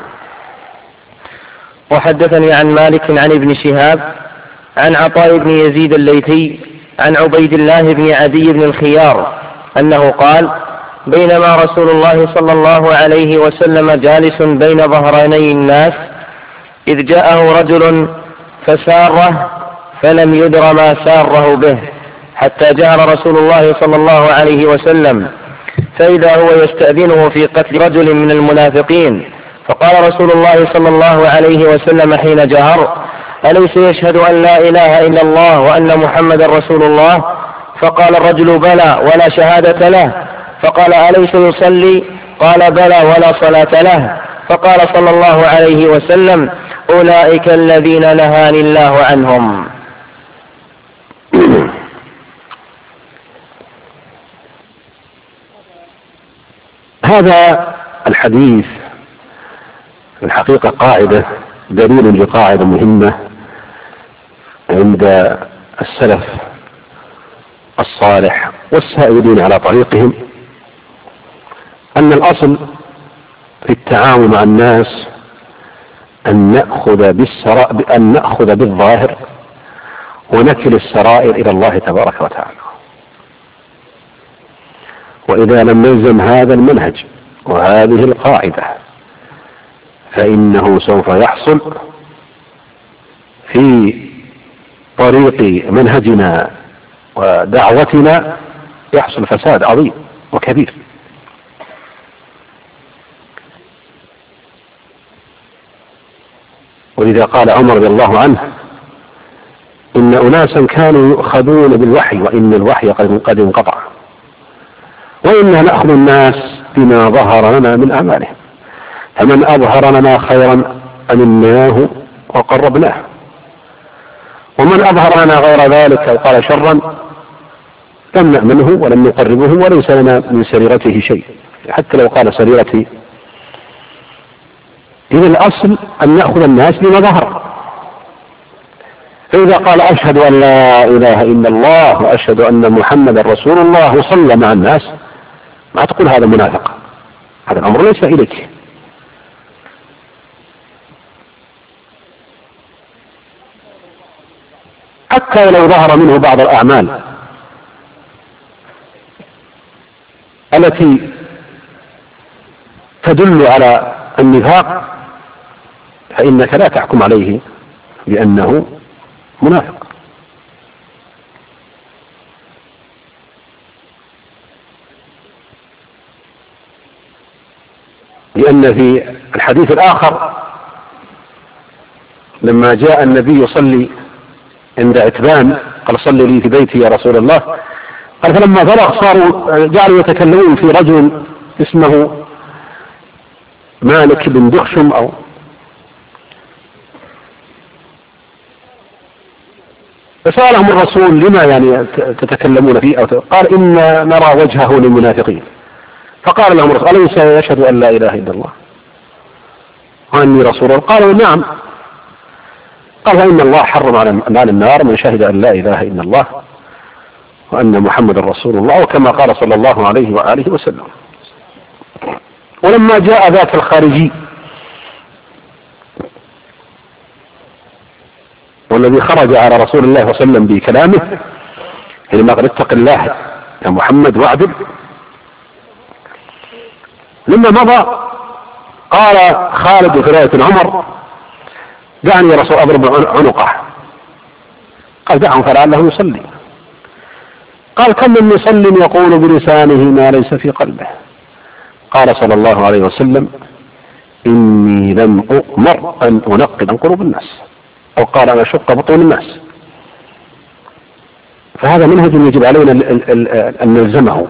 وحدثني عن مالك عن ابن شهاب عن عطاء بن يزيد الليثي عن عبيد الله بن عدي بن الخيار أنه قال: بينما رسول الله صلى الله عليه وسلم جالس بين ظهراني الناس إذ جاءه رجل فساره فلم يدر ما ساره به، حتى جهر رسول الله صلى الله عليه وسلم، فإذا هو يستأذنه في قتل رجل من المنافقين، فقال رسول الله صلى الله عليه وسلم حين جهر: أليس يشهد أن لا إله إلا الله وأن محمد رسول الله؟ فقال الرجل: بلى ولا شهادة له. فقال: أليس يصلي؟ قال: بلى ولا صلاة له. فقال صلى الله عليه وسلم: أولئك الذين نهاني الله عنهم. هذا الحديث في الحقيقة قاعدة، دليل لقاعدة مهمة عند السلف الصالح والسائرين على طريقهم، أن الأصل في التعامل مع الناس أن نأخذ بالسرائر، أن نأخذ بالظاهر ونكل السرائر إلى الله تبارك وتعالى. وإذا لم نلزم هذا المنهج وهذه القاعدة فإنه سوف يحصل في طريق منهجنا ودعوتنا، يحصل فساد عظيم وكبير. ولذا قال عمر رضي الله عنه إن أناسا كانوا يؤخذون بالوحي وإن الوحي قد انقطع، وإنا نأخذ الناس بما ظهر لنا من أعمالهم، فمن أظهر لنا خيرا أمناه وقربناه، ومن أظهر لنا غير ذلك أو قال شرا لم نأمنه ولم نقربه وليس لنا من سريرته شيء حتى لو قال سريرتي. إذا الأصل أن نأخذ الناس بما ظهر. فإذا قال أشهد أن لا إله إلا الله وأشهد أن محمدا رسول الله وصلى مع الناس، ما تقول هذا منافق، هذا الأمر ليس إليك. حتى لو ظهر منه بعض الأعمال التي تدل على النفاق فإنك لا تحكم عليه بأنه منافق. لأن في الحديث الآخر لما جاء النبي يصلي عند عتبان قال صلي لي في بيتي يا رسول الله، قال فلما فرغ صاروا جعلوا يتكلمون في رجل اسمه مالك بن دخشم أو فسألهم الرسول لما يعني تتكلمون فيه؟ أو قال إن نرى وجهه للمنافقين. فقال لهم الرسول أليس يشهد أن لا إله إلا الله وأني رسول الله؟ قالوا نعم. قال فإن الله حرم على النار من شهد أن لا إله إلا الله وأن محمد رسول الله، وكما قال صلى الله عليه وآله وسلم. ولما جاء ذاك الخارجي والذي خرج على رسول الله صلى الله عليه وسلم بكلامه حينما قال اتق الله يا محمد واعدل، لما مضى قال خالد في رواية عمر دعني يا رسول أضرب عنقه، قال دعه فلعله يصلي. قال كم من مصل يقول بلسانه ما ليس في قلبه. قال صلى الله عليه وسلم إني لم أؤمر أن أنقض عن قلوب الناس، أو قال أن أشق بطون الناس. فهذا منهج يجب علينا أن نلزمه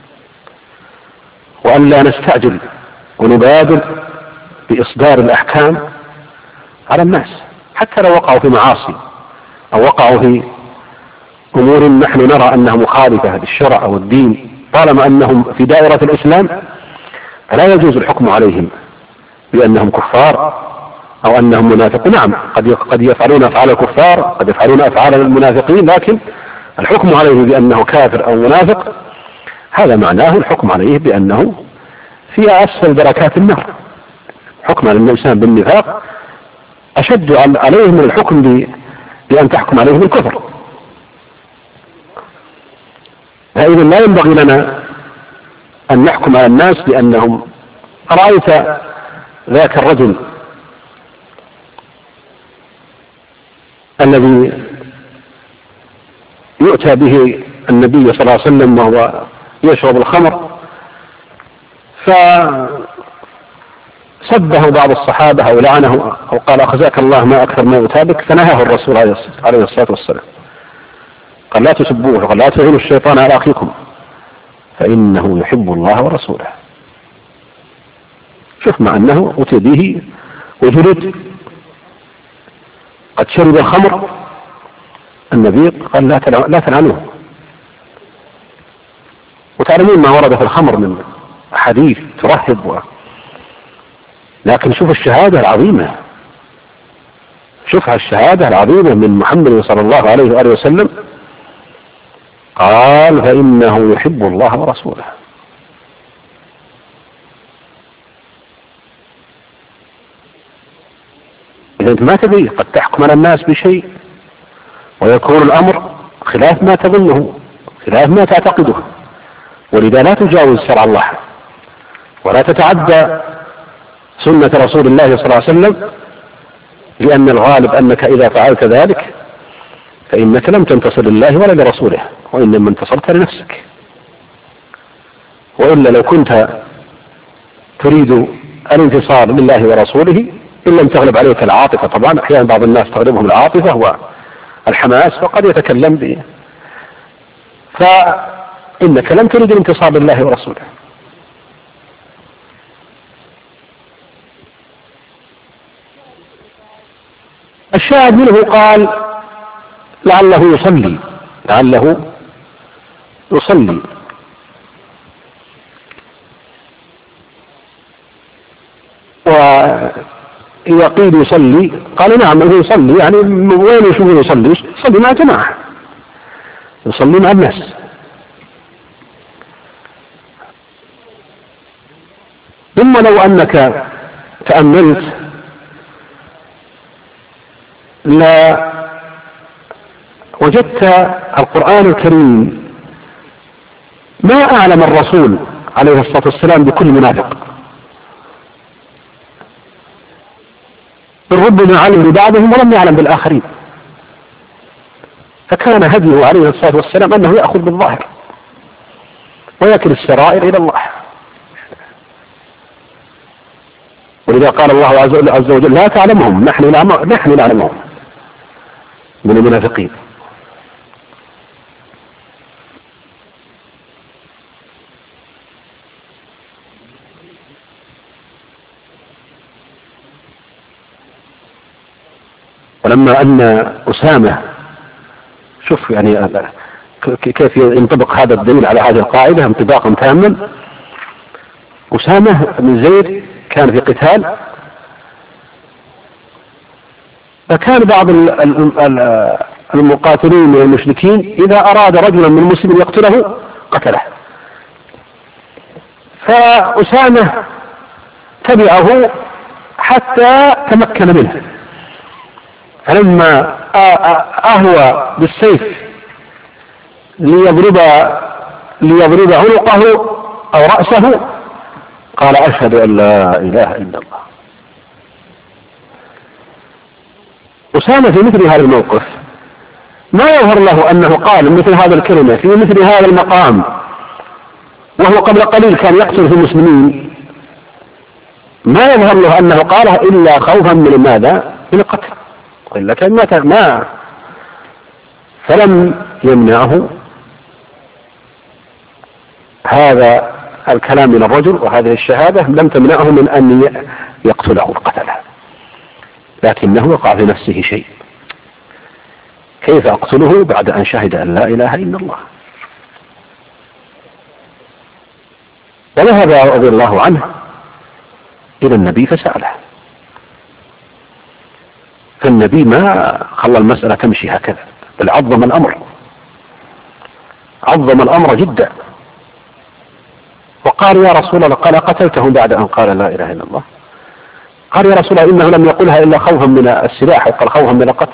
وأن لا نستعجل ونبادر بإصدار الأحكام على الناس حتى لو وقعوا في معاصي أو وقعوا في أمور نحن نرى أنها مخالفة للشرع أو الدين، طالما أنهم في دائرة الإسلام فلا يجوز الحكم عليهم بأنهم كفار أو أنهم منافقون. نعم قد قد يفعلون أفعال الكفار، قد يفعلون أفعال المنافقين، لكن الحكم عليه بأنه كافر أو منافق هذا معناه الحكم عليه بأنه في أسفل دركات النار. حكم على الإنسان بالنفاق أشد عليه من الحكم بأن تحكم عليه بالكفر. فإذا لا ينبغي لنا أن نحكم على الناس بأنهم رأيت ذاك الرجل الذي يؤتى به النبي صلى الله عليه وسلم وهو يشرب الخمر، فسبه بعض الصحابة أو لعنه أو قال أخزاك الله ما أكثر ما يتابك، فنهاه الرسول عليه الصلاة والسلام قال لا تسبوه، قال لا تعينوا الشيطان على أخيكم فإنه يحب الله ورسوله. شوف مع أنه أتي به وجلد قد شرب الخمر، النبي قال لا تلعنوه. وتعلمون ما ورد في الخمر من حديث ترهب و... لكن شوف الشهادة العظيمة، شوفها الشهادة العظيمة من محمد صلى الله عليه وآله وسلم، قال فإنه يحب الله ورسوله. إذا أنت ما تدري قد تحكم على الناس بشيء ويكون الأمر خلاف ما تظنه، خلاف ما تعتقده، ولذا لا تجاوز شرع الله ولا تتعدى سنة رسول الله صلى الله عليه وسلم، لأن الغالب أنك إذا فعلت ذلك فإنك لم تنتصر لله ولا لرسوله، وإنما انتصرت لنفسك. وإلا لو كنت تريد الانتصار لله ورسوله إن لم تغلب عليك العاطفة. طبعا أحيانا بعض الناس تغلبهم العاطفة والحماس فقد يتكلم به، فإنك لم تريد الانتصار لله ورسوله. الشاهد منه قال لعله يصلي، لعله يصلي. وإذا قيل يصلي قال نعم هو يصلي، يعني وين يشوف يصلي؟ يصلي مع جماعة، يصلي مع الناس. ثم لو أنك تأملت لا وجدت القرآن الكريم ما أعلم الرسول عليه الصلاة والسلام بكل منافق، بل ربما علم ببعضهم ولم يعلم بالآخرين. فكان هديه عليه الصلاة والسلام أنه يأخذ بالظاهر ويكل السرائر إلى الله. ولذا قال الله عز وجل لا تعلمهم نحن نحن نعلمهم من المنافقين. ولما أن أسامة، شوف يعني كيف ينطبق هذا الدليل على هذه القاعدة انطباقا تاما. أسامة بن زيد كان في قتال، فكان بعض المقاتلين من المشركين إذا أراد رجلا من المسلمين يقتله قتله، فأسامة تبعه حتى تمكن منه، فلما أهوى بالسيف ليضرب ليضرب عنقه أو رأسه قال أشهد أن لا إله إلا الله. أسامة في مثل هذا الموقف ما يظهر له أنه قال مثل هذا الكلمة في مثل هذا المقام وهو قبل قليل كان يقتل في المسلمين، ما يظهر له أنه قاله إلا خوفا من ماذا؟ من القتل، وإلا كان ما ما فلم يمنعه هذا الكلام من الرجل وهذه الشهادة، لم تمنعه من أن يقتله القتله، لكنه وقع في نفسه شيء، كيف أقتله بعد أن شهد أن لا إله إلا الله؟ وذهب رضي الله عنه إلى النبي فسأله، فالنبي ما خلى المسألة تمشي هكذا، بل عظم الأمر، عظم الأمر جدا، وقال يا رسول الله قال قتلته بعد أن قال لا إله إلا الله؟ قال يا رسول الله إنه لم يقلها إلا خوفا من السلاح، وقال خوفا من القتل.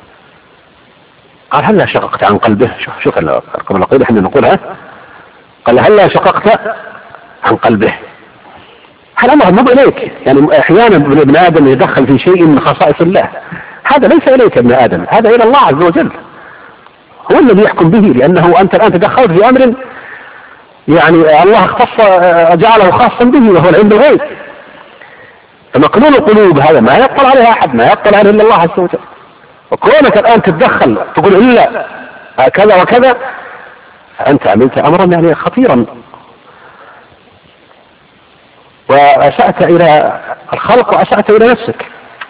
قال هلا شققت عن قلبه؟ شوف شوف القبل احنا نقولها، قال هلا شققت عن قلبه؟ هذا أمر مو إليك، يعني أحيانا ابن آدم يدخل في شيء من خصائص الله، هذا ليس إليك ابن آدم، هذا إلى الله عز وجل، هو الذي يحكم به، لأنه أنت الآن تدخلت في أمر يعني الله اختص جعله خاصا به وهو العلم الغيب، فمكنون القلوب هذا ما يطلع عليها أحد، ما يطلع عليه إلا الله عز وجل. وكونك الآن تتدخل تقول إلا كذا وكذا، فأنت عملت أمرا يعني خطيرا، وأسأت إلى الخلق وأسأت إلى نفسك.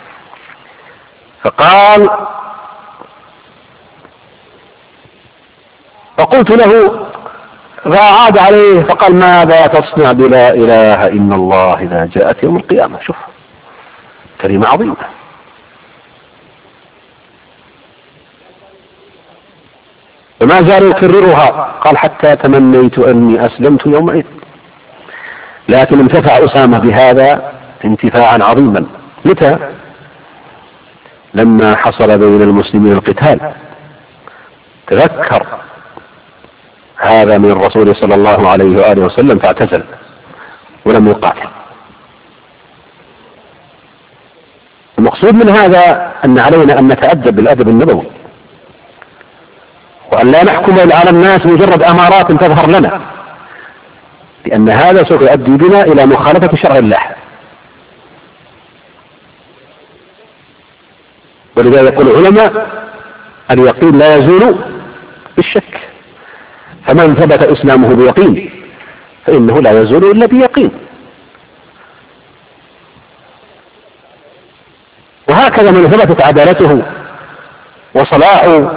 فقال فقلت له فعاد عليه فقال ماذا تصنع بلا إله إلا الله إذا جاءت يوم القيامة؟ شوف كلمة عظيمة. وما زال يكررها، قال حتى تمنيت أني أسلمت يومئذ. لكن انتفع أسامة بهذا انتفاعا عظيما. متى؟ لما حصل بين المسلمين القتال تذكر هذا من الرسول صلى الله عليه وآله وسلم فاعتزل ولم يقاتل. المقصود من هذا أن علينا أن نتأدب بالأدب النبوي، وأن لا نحكم على الناس مجرد أمارات تظهر لنا، لأن هذا سوف يؤدي بنا إلى مخالفة شرع الله. ولذا يقول العلماء اليقين لا يزول بالشك، فمن ثبت إسلامه بيقين فإنه لا يزول إلا بيقين. وهكذا من ثبتت عدالته وصلاحه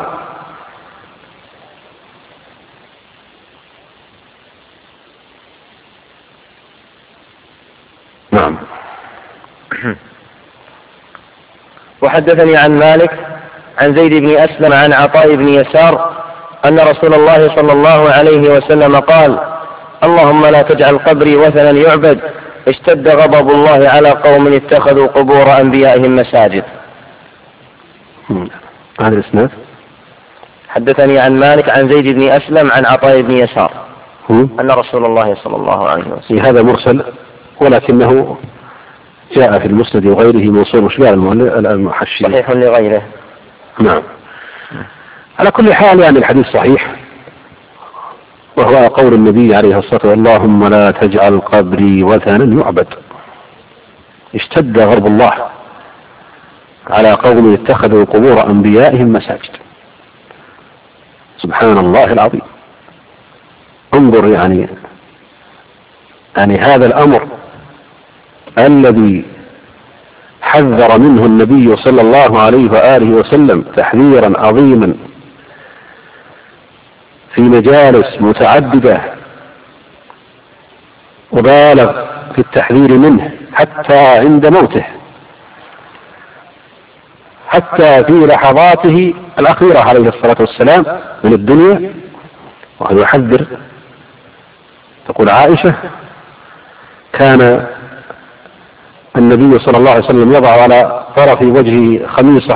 نعم. وحدثني عن مالك عن زيد بن أسلم عن عطاء بن يسار أن رسول الله صلى الله عليه وسلم قال: اللهم لا تجعل قبري وثنا يعبد، اشتد غضب الله على قوم اتخذوا قبور أنبيائهم مساجد. هذا الإسناد. حدثني عن مالك عن زيد بن أسلم عن عطاء بن يسار أن رسول الله صلى الله عليه وسلم. هذا مرسل ولكنه جاء في المسند وغيره موصول، وش قال المحشي؟ صحيح لغيره. نعم. على كل حال يعني الحديث صحيح، وهو قول النبي عليه الصلاة والسلام: اللهم لا تجعل قبري وثنا يعبد، اشتد غضب الله على قوم اتخذوا قبور أنبيائهم مساجد. سبحان الله العظيم. انظر يعني يعني هذا الأمر الذي حذر منه النبي صلى الله عليه وآله وسلم تحذيرا عظيما في مجالس متعددة، وبالغ في التحذير منه حتى عند موته، حتى في لحظاته الأخيرة عليه الصلاة والسلام من الدنيا وهو يحذر. تقول عائشة: كان النبي صلى الله عليه وسلم يضع على طرف وجهه خميصة،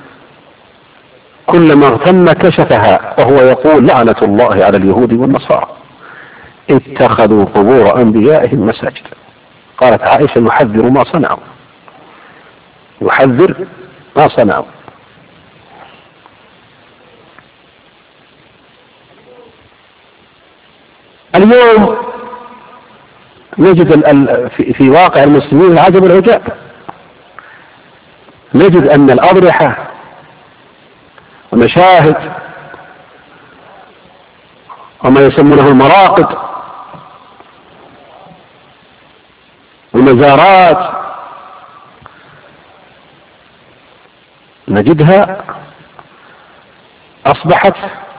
كلما اغتم كشفها وهو يقول: لعنة الله على اليهود والنصارى اتخذوا قبور أنبيائهم مساجد. قالت عائشة: يحذر ما صنعوا، يحذر ما صنعوا. اليوم نجد في واقع المسلمين العجب العجاب، نجد أن الأضرحة ومشاهد وما يسمونه المراقد والمزارات نجدها أصبحت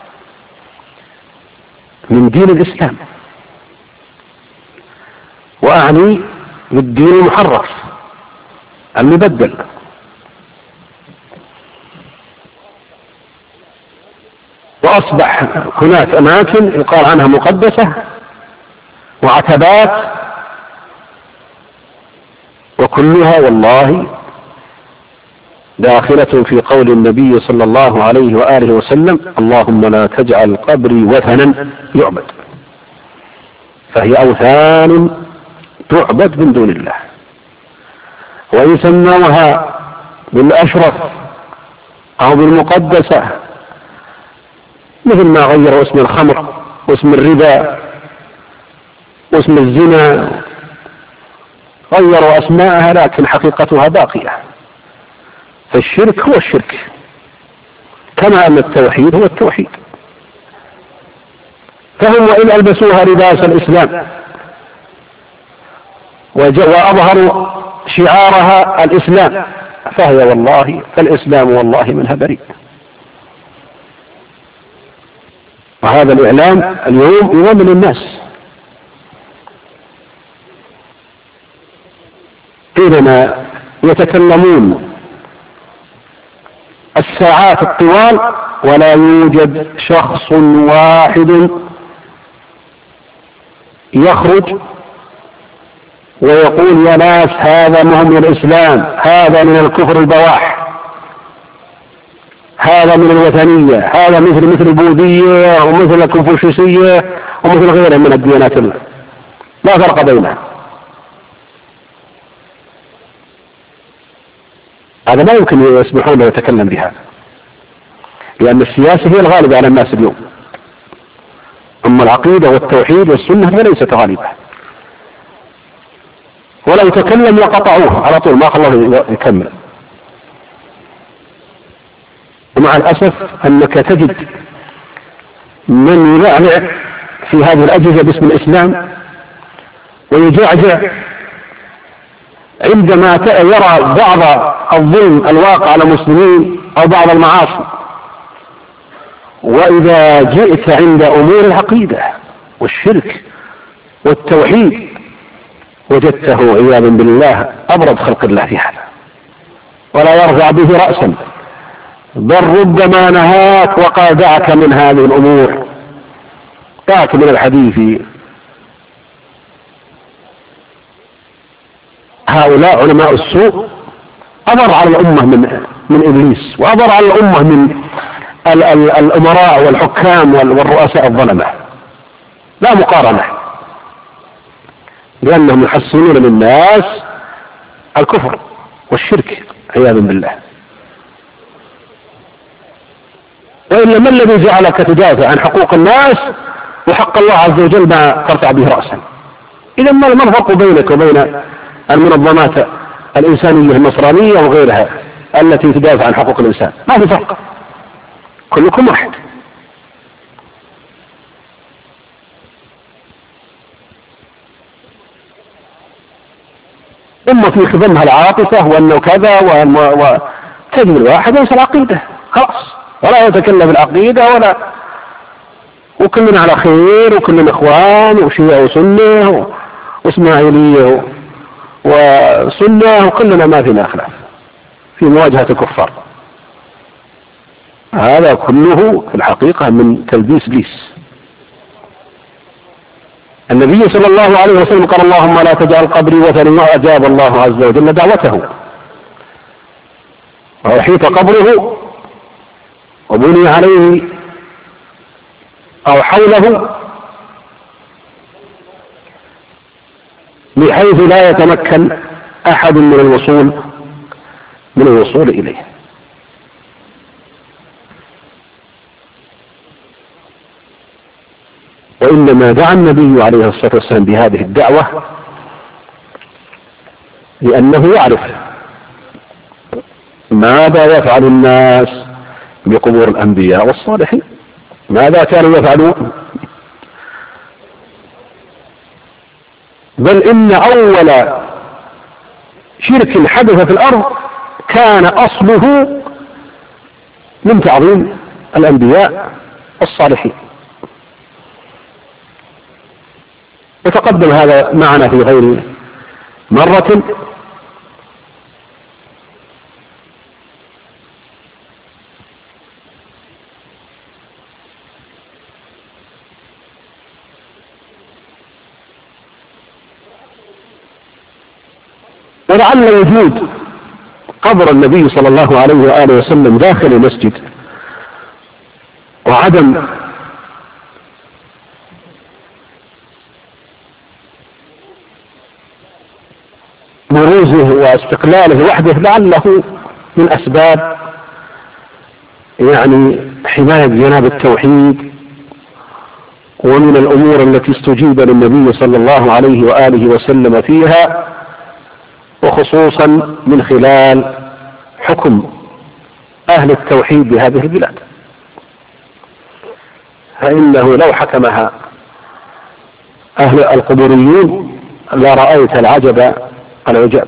من دين الإسلام، وأعني بالدين المحرف المبدل. وأصبح هناك أماكن يقال عنها مقدسة وعتبات، وكلها والله داخلة في قول النبي صلى الله عليه وآله وسلم: اللهم لا تجعل قبري وثنا يعبد. فهي أوثان تعبد من دون الله، وإن سموها بالأشرف أو بالمقدسة، مثل ما غيروا اسم الخمر واسم الربا واسم الزنا، غيروا أسماءها لكن حقيقتها باقية. فالشرك هو الشرك، كما أن التوحيد هو التوحيد. فهم وإن ألبسوها لباس الإسلام وأظهروا شعارها الإسلام، فهي والله فالإسلام والله منها بريء. وهذا الإعلام اليوم يضمن الناس، حينما يتكلمون الساعات الطوال ولا يوجد شخص واحد يخرج ويقول: يا ناس هذا ما هو من الإسلام، هذا من الكفر البواح، هذا من الوثنية، هذا مثل مثل البوذية ومثل الكونفوشيوسية ومثل غيرها من الديانات، لا فرق بينها. هذا ما يمكن يسمحون له يتكلم بهذا، لأن السياسة هي الغالبة على الناس اليوم، أما العقيدة والتوحيد والسنة فليست غالبة. ولو تكلم وقطعوه على طول، ما خلوه يكمل. ومع الأسف أنك تجد من يلعلع في هذه الأجهزة باسم الإسلام ويجعجع عندما يرى بعض الظلم الواقع على المسلمين أو بعض المعاصي، وإذا جئت عند أمور العقيدة والشرك والتوحيد وجدته عياذا بالله أبرد خلق الله في هذا ولا يرفع به رأسا، بل ربما نهاك وقال دعك من هذه الأمور، دعك من الحديث. هؤلاء علماء السوء أضر على الأمة من من إبليس، وأضر على الأمة من ال ال الأمراء والحكام والرؤساء الظلمة، لا مقارنة، لأنهم يحسنون للناس الكفر والشرك عياذا بالله. وإلا ما الذي جعلك تدافع عن حقوق الناس وحق الله عز وجل ما ترفع به رأسا؟ إذا ما الفرق بينك وبين المنظمات الإنسانية النصرانية وغيرها التي تدافع عن حقوق الإنسان؟ ما في فرق، كلكم واحد. أما في خدمها العاطفة وأنه كذا وتجد الواحد ينسى العقيدة خلاص، ولا يتكلم بالعقيدة ولا، وكلنا على خير وكلنا إخوان وشيعة وسنة وإسماعيلية وسنة وكلنا ما فينا خلاف في مواجهة الكفار. هذا كله في الحقيقة من تلبيس إبليس. النبي صلى الله عليه وسلم قال اللهم لا تجعل قبري وثنا، وأجاب الله عز وجل دعوته وأحيط قبره وبني عليه أو حوله بحيث لا يتمكن أحد من الوصول من الوصول إليه. وإنما دعا النبي عليه الصلاة والسلام بهذه الدعوة لأنه يعرف ماذا يفعل الناس بقبور الأنبياء والصالحين، ماذا كانوا يفعلون. بل إن أول شرك حدث في الأرض كان أصله من تعظيم الأنبياء الصالحين، وتقدم هذا معنا في غير مرة. ولعل وجود قبر النبي صلى الله عليه وآله وسلم داخل المسجد وعدم بروزه واستقلاله وحده لعله من أسباب يعني حماية جناب التوحيد، ومن الأمور التي استجيب للنبي صلى الله عليه وآله وسلم فيها، وخصوصا من خلال حكم أهل التوحيد بهذه البلاد، فإنه لو حكمها أهل القبوريون لرأيت العجب العجاب،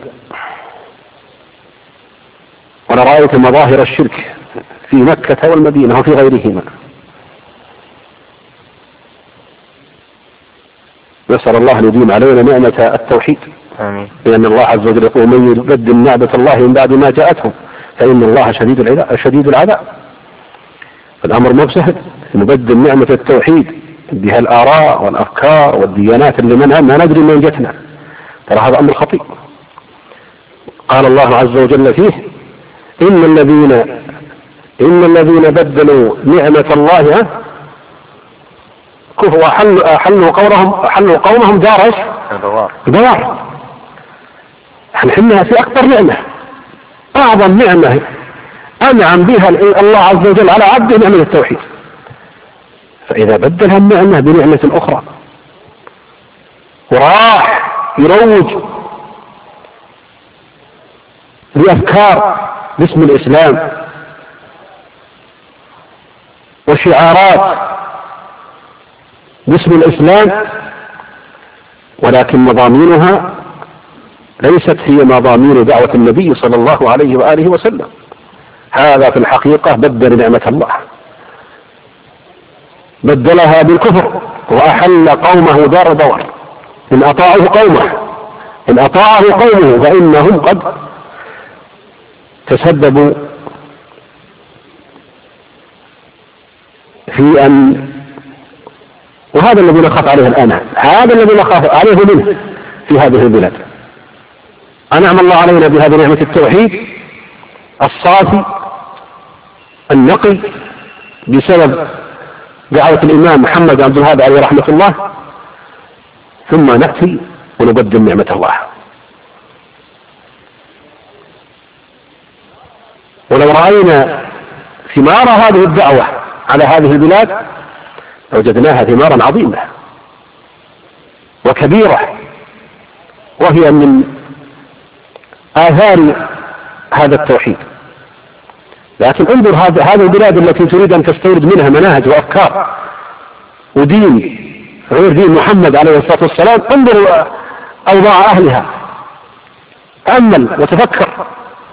ولرأيت مظاهر الشرك في مكة والمدينة وفي غيرهما. نسأل الله أن يديم علينا نعمة التوحيد، آمين. لأن الله عز وجل يقول من يبدل نعمة الله من بعد ما جاءته فإن الله شديد العذاب شديد العذاب. فالأمر مو سهل، نبدل نعمة التوحيد بها الآراء والأفكار والديانات اللي منها ما ندري من جتنا، ترى هذا أمر خطير. قال الله عز وجل فيه إن الذين إن الذين بدلوا نعمة الله كفروا وحلوا أحلوا قومهم أحلوا قومهم دار دوار دوار. احنا في أكبر نعمة، أعظم نعمة أنعم بها الله عز وجل على عبده نعمة التوحيد، فإذا بدلها النعمة بنعمة أخرى وراح يروج بأفكار باسم الإسلام وشعارات باسم الإسلام، ولكن مضامينها ليست هي مضامين دعوة النبي صلى الله عليه وآله وسلم. هذا في الحقيقة بدل نعمة الله، بدلها بالكفر، وأحل قومه دار بوار. إن أطاعه قومه إن أطاعه قومه فإنهم قد تسببوا في أن، وهذا الذي نخاف عليه الآن، هذا الذي نخاف عليه منه في هذه البلاد. أنعم الله علينا بهذه نعمة التوحيد الصافي النقي بسبب دعوة الإمام محمد عبد الوهاب عليه رحمة الله، ثم نأتي ونبدل نعمة الله. ولو رأينا ثمار هذه الدعوة على هذه البلاد وجدناها ثمارا عظيمة وكبيرة، وهي من آثار هذا التوحيد. لكن انظر هذه البلاد التي تريد أن تستورد منها مناهج وأفكار ودين غير دين محمد عليه الصلاة والسلام، انظر أوضاع أهلها، تأمل وتفكر.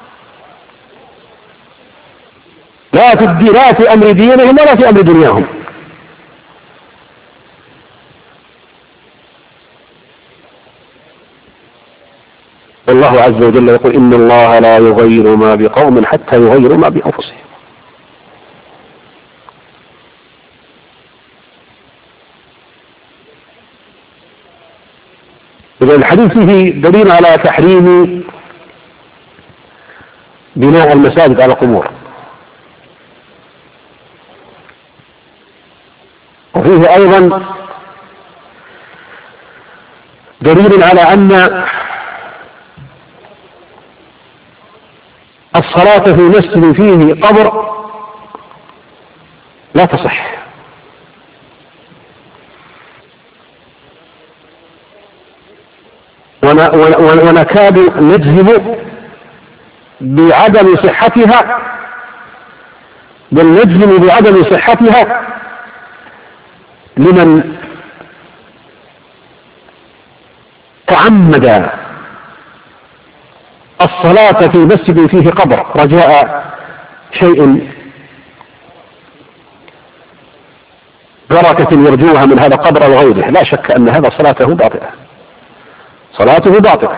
لا في الدين، لا في أمر دينهم ولا في أمر دنياهم. والله عز وجل يقول إن الله لا يغير ما بقوم حتى يغيروا ما بأنفسهم. إذا الحديث فيه دليل على تحريم بناء المساجد على القبور، وفيه أيضا دليل على أن الصلاة في مسجد فيه قبر لا تصح. ونكاد نجزم بعدم صحتها، بل نجزم بعدم صحتها لمن تعمد الصلاة في مسجد فيه قبر رجاء شيء بركة يرجوها من هذا القبر أو غيره. لا شك أن هذا صلاته باطلة، صلاته باطلة.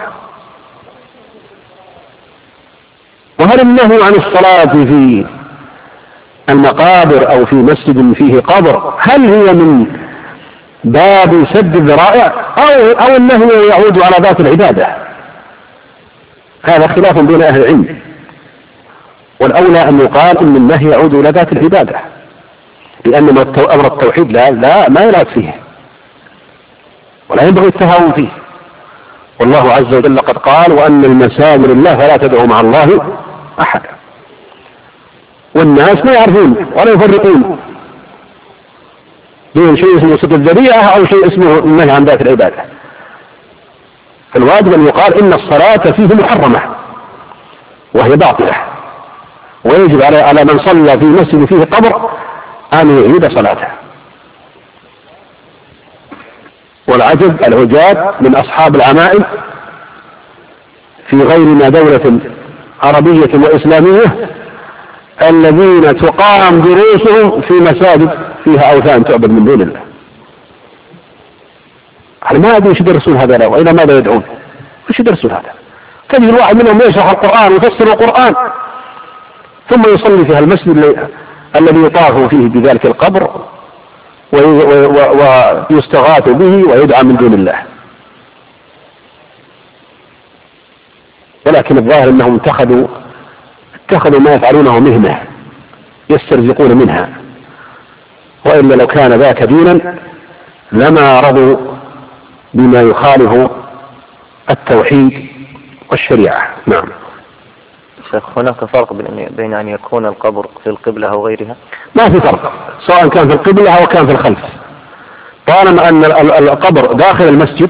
وهل النهي عن الصلاة في المقابر أو في مسجد فيه قبر هل هي من باب سد الذرائع أو, أو النهي يعود على ذات العبادة؟ هذا خلاف بين أهل العلم، والأولى أن يقال أن النهي يعود إلى ذات العبادة، لأن أمر التوحيد لا, لا ما يلعب فيه ولا ينبغي التهاون فيه. والله عز وجل قد قال وأن المساجد لله فلا تدعوا مع الله أحدا. والناس ما يعرفون ولا يفرقون بين شيء اسمه سد الذريعة أو شيء اسمه النهي عن ذات العبادة. فالواجب أن يقال إن الصلاة فيه محرمة وهي باطلة، ويجب على على من صلى في مسجد فيه قبر أن يعيد صلاته. والعجب العجاب من أصحاب العمائم في غيرنا دولة عربية وإسلامية الذين تقام دروسهم في مساجد فيها أوثان تعبد من دون الله. ما أدري ايش يدرسون هذا لا، وإلى ماذا يدعون؟ ايش يدرسون هذا؟ تجد الواحد منهم يشرح القرآن ويفسر القرآن ثم يصلي في المسجد الذي يطاف فيه بذلك القبر ويستغاث به ويدعى من دون الله. ولكن الظاهر أنهم اتخذوا اتخذوا ما يفعلونه مهنة يسترزقون منها، وإلا لو كان ذاك دينا لما رضوا بما يخالف التوحيد والشريعة. نعم. شيخ هناك فرق بين أن يكون القبر في القبلة أو غيرها؟ ما في فرق، سواء كان في القبلة أو كان في الخلف، طالما أن القبر داخل المسجد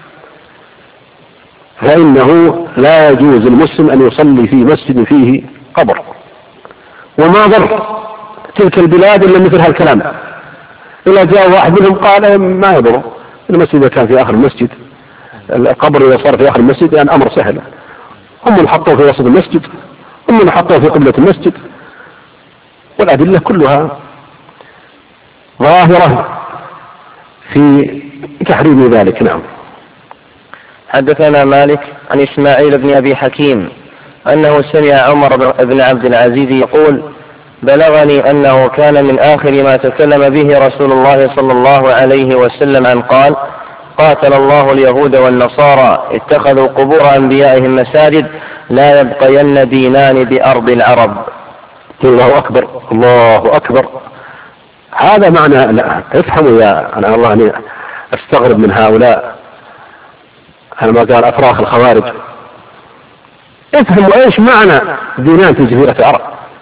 فإنه لا يجوز المسلم أن يصلي في مسجد فيه قبر. وما ضر تلك البلاد إلا مثل هالكلام. إلا جاء واحد منهم قال ما يضر المسجد إذا كان في آخر المسجد، القبر إذا صار في آخر المسجد يعني أمر سهل، هم اللي حطوه في وسط المسجد، هم اللي حطوه في قبلة المسجد، والأدلة كلها ظاهرة في تحريم ذلك. نعم. حدثنا مالك عن إسماعيل بن أبي حكيم أنه سمع عمر بن عبد العزيز يقول: بلغني أنه كان من آخر ما تكلم به رسول الله صلى الله عليه وسلم أن قال: قاتل الله اليهود والنصارى اتخذوا قبور أنبيائهم مساجد لا يبقين دينان بأرض العرب. الله أكبر، الله أكبر. هذا معنى، لا افهموا يا أنا الله أني أستغرب من هؤلاء لما قال أفراخ الخوارج. افهموا ايش معنى دينان في جزيرة العرب.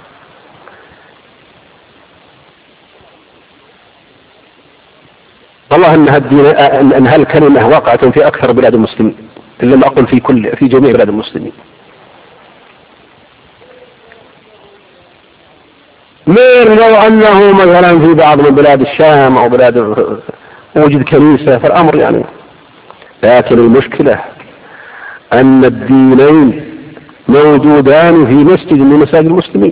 والله ان هالدين ان هالكلمة واقعة في اكثر بلاد المسلمين، إلا ما اقول في كل في جميع بلاد المسلمين. غير لو انه مثلا في بعض من بلاد الشام او بلاد وجد كنيسة فالامر يعني، لكن المشكلة ان الدينين موجودان في مسجد من مساجد المسلمين،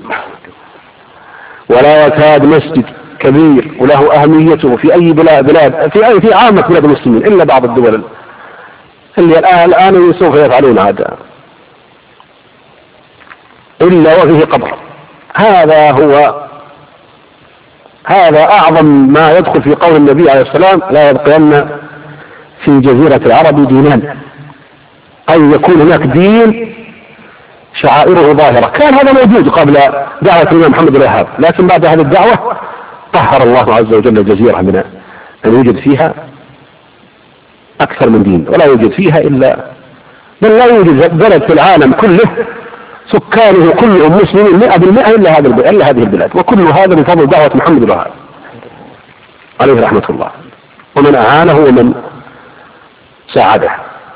ولا يكاد مسجد كبير وله أهميته في أي بلاد, بلاد في أي في عامة بلاد المسلمين إلا بعض الدول اللي الآن, الآن سوف يفعلون هذا إلا وفيه قبر. هذا هو هذا أعظم ما يدخل في قول النبي عليه السلام: لا يبقين في جزيرة العرب دينان، أي يكون هناك دين شعائره ظاهرة. كان هذا موجود قبل دعوة الإمام محمد بن الوهاب، لكن بعد هذه الدعوة طهر الله عز وجل الجزيرة من أن يوجد فيها أكثر من دين، ولا يوجد فيها إلا بل لا يوجد بلد في العالم كله سكانه كلهم مسلمين مئة بالمئة إلا هذا إلا هذه البلاد، وكل هذا من فضل دعوة محمد بن الوهاب عليه رحمة الله، ومن أعانه ومن ساعده.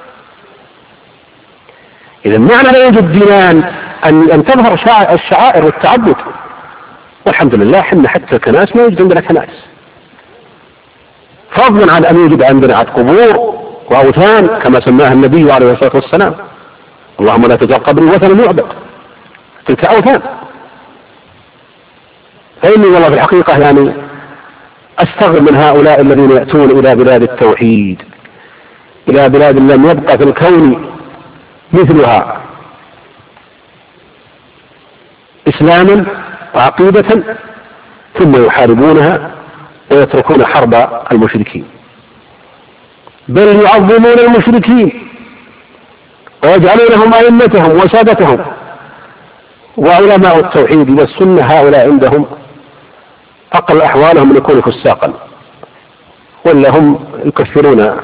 إذا معنى لا يوجد دينان أن, أن تظهر الشعائر والتعبد، والحمد لله حنا حتى كنائس ما يوجد عندنا كنائس، فضلا عن أن يوجد عندنا عاد قبور وأوثان كما سماها النبي عليه الصلاة والسلام: اللهم لا تجعل قبري وثنا يعبد. تلك أوثان. فإني والله في الحقيقة يعني أستغرب من هؤلاء الذين يأتون إلى بلاد التوحيد، إلى بلاد لم يبقى في الكون مثلها إسلاما وعقيدة، ثم يحاربونها ويتركون حرب المشركين، بل يعظمون المشركين ويجعلونهم أئمتهم وسادتهم. وعلماء التوحيد والسنة هؤلاء عندهم أقل أحوالهم أن يكونوا فساقا، ولا هم يكفرون.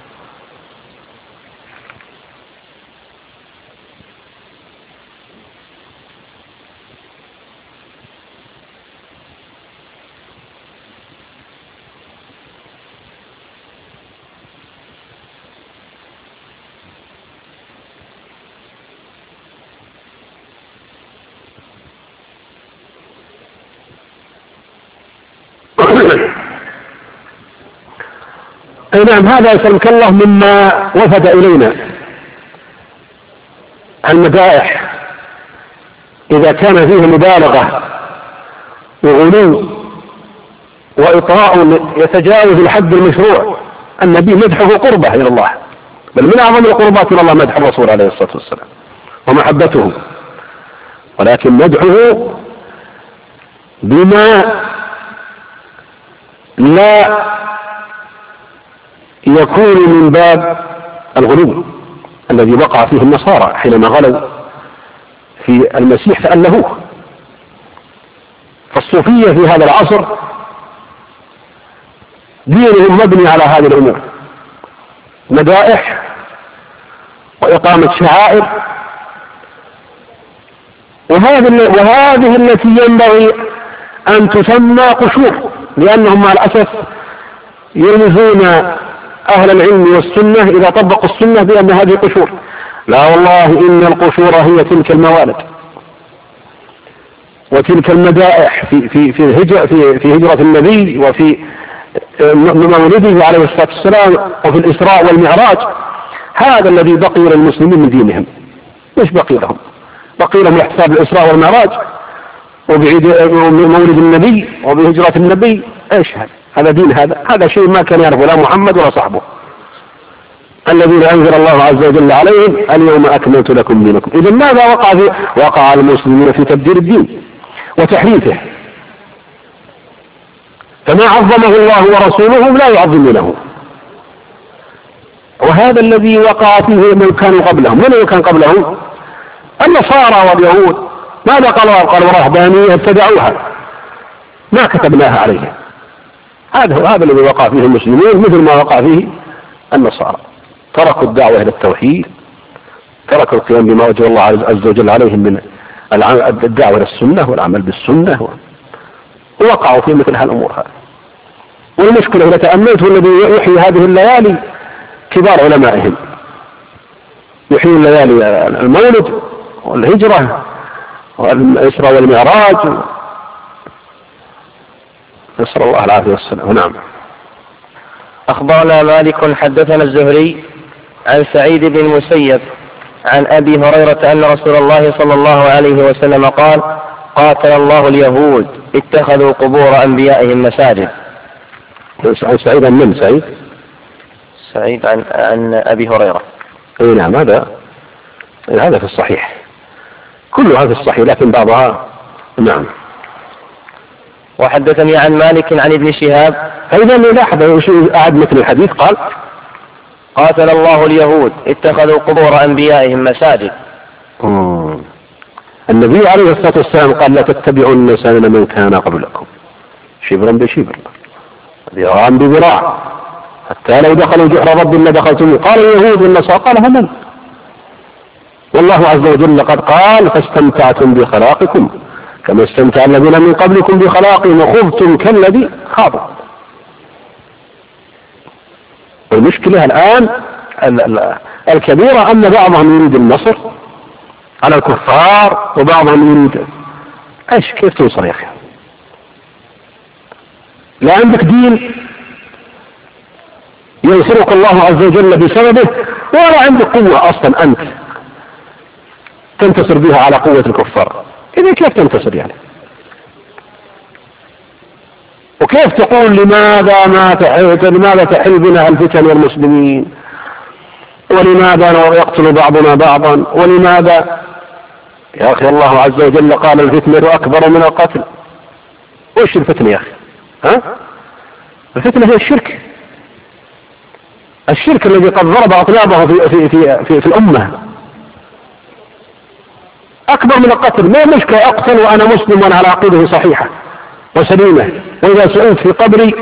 أي نعم. هذا يسلمك الله مما وفد إلينا المدائح، إذا كان فيه مبالغة وغلو وإطراء يتجاوز الحد المشروع، النبي مدحه قربة إلى الله، بل من أعظم القربات إلى الله مدح الرسول عليه الصلاة والسلام ومحبته، ولكن مدحه بما لا يكون من باب الغلو الذي وقع فيه النصارى حينما غلوا في المسيح فألهوه. فالصوفية في هذا العصر دينهم مبني على هذه الأمور: مدائح وإقامة شعائر، وهذه وهذه التي ينبغي أن تسمى قشور، لأنهم مع الأسف يلمزون أهل العلم والسنة إذا طبقوا السنة بأن هذه قشور. لا والله، إن القشور هي تلك الموالد وتلك المدائح في في في الهجرة في في هجرة النبي وفي مولده عليه الصلاة والسلام وفي الإسراء والمعراج، هذا الذي بقي للمسلمين من دينهم. مش بقي لهم، بقي لهم الاحتفال بالإسراء والمعراج وبعيد مولد النبي وبهجرة النبي. ايش هذا؟ هذا دين؟ هذا هذا شيء ما كان يعرفه لا محمد ولا صحبه الذين أنزل الله عز وجل عليهم اليوم أكملت لكم دينكم. إذا ماذا وقع في وقع المسلمين في تبديل الدين وتحريفه، فما عظمه الله ورسوله لا يعظمونه. وهذا الذي وقع فيه من كانوا قبلهم. من اللي كان قبلهم؟ النصارى واليهود. ماذا قالوا؟ قالوا رهبانية ابتدعوها ما كتبناها عليهم. هذا هذا الذي وقع فيه المسلمين مثل ما وقع فيه النصارى. تركوا الدعوة إلى التوحيد، تركوا القيام بما وجه الله عز وجل عليهم من الدعوة إلى السنة والعمل بالسنة، ووقعوا في مثل هالأمور هذه. والمشكلة إذا تأملت الذي يحيي هذه الليالي كبار علمائهم، يحيي الليالي المولد والهجرة والإسراء والمعراج، نسأل الله العافية والسلام. نعم. أخبرنا مالك حدثنا الزهري عن سعيد بن المسيب عن أبي هريرة أن رسول الله صلى الله عليه وسلم قال: قاتل الله اليهود اتخذوا قبور أنبيائهم مساجد. سعيد من سعيد؟ سعيد عن, عن أبي هريرة. اي نعم، هذا هذا في الصحيح، كلها في الصحيح لكن بعضها. نعم. وحدثني عن مالك عن ابن شهاب. فإذا لاحظ أعد مثل الحديث قال: قاتل الله اليهود اتخذوا قبور أنبيائهم مساجد. مم. النبي عليه الصلاة والسلام قال: لا تتبعون سنن من كان قبلكم شبرا بشبر ذراعا بذراع حتى لو دخلوا جحر رب لدخلتم. قال اليهود والنصارى. قال: من؟ والله عز وجل قد قال: فاستمتعتم بخلاقكم كما استمتع الذين من قبلكم بخلاقهم وخضتم كالذي خاضوا. والمشكلة الآن الكبيرة أن بعضهم يريد النصر على الكفار وبعضهم يريد ايش؟ كيف توصل يا أخي؟ لا عندك دين ينصرك الله عز وجل بسببه، ولا عندك قوة أصلا أنت تنتصر بها على قوة الكفار. إذا كيف تنتصر يعني؟ وكيف تقول لماذا ما تحل لماذا تحل بنا الفتن والمسلمين، ولماذا يقتل بعضنا بعضا، ولماذا؟ يا أخي الله عز وجل قال: الفتنة أكبر من القتل. وش الفتنة يا أخي؟ ها؟ الفتنة هي الشرك، الشرك الذي قد ضرب أطنابه في, في, في, في, في الأمة أكبر من القتل. ما مشكلة أقتل وأنا مسلم وأنا على عقيدة صحيحة وسليمة، وإذا سئلت في قبري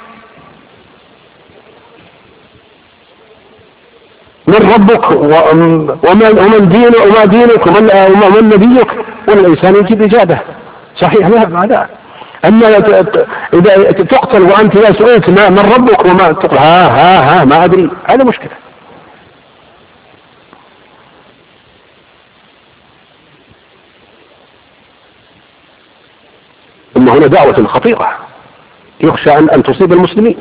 من ربك ومن دينك وما دينك ومن نبيك، والإنسان يجيب إجابة صحيح لها هذا. أما إذا تقتل وأنت لا سئلت من ربك وما تقول ها ها ها ما أدري، هذا مشكلة. ثم هنا دعوة خطيرة يخشى أن, أن تصيب المسلمين،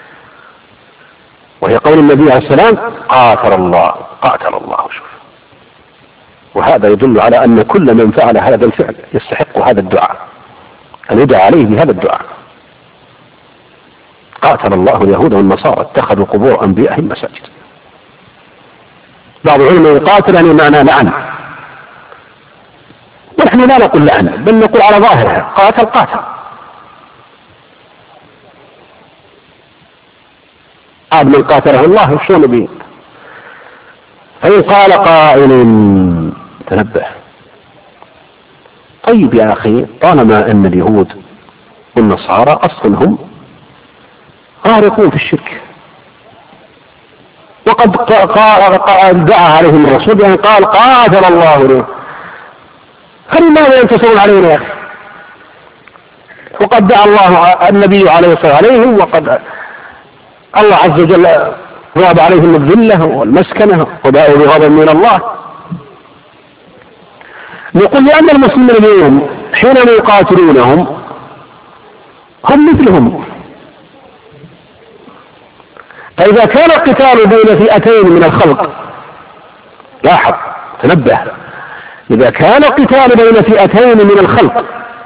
وهي قول النبي عليه السلام: قاتل الله قاتل الله. شوف، وهذا يدل على أن كل من فعل هذا الفعل يستحق هذا الدعاء، أن يدعى عليه بهذا الدعاء: قاتل الله اليهود والنصارى اتخذوا قبور أنبيائهم مساجد. بعض العلماء يقاتل يعني معنى لعن، ونحن لا نقول لعن بل نقول على ظاهرها قاتل قاتل. عاد من قاتله الله شو نبي. فإن قال قائل: تنبه، طيب يا أخي، طالما أن اليهود والنصارى أصلا هم غارقون في الشرك، وقد دعا عليهم الرسول يعني قال: قاتل الله له، فلماذا ينتصرون علينا يا أخي؟ وقد دعا الله النبي عليه الصلاة عليهم، وقد الله عز وجل غاب عليهم الذلة والمسكنة وباءوا بغضب من الله. نقول لأن المسلمين اليوم حينما يقاتلونهم هم مثلهم. فإذا كان القتال بين فئتين من الخلق، لاحظ تنبه، إذا كان القتال بين فئتين من الخلق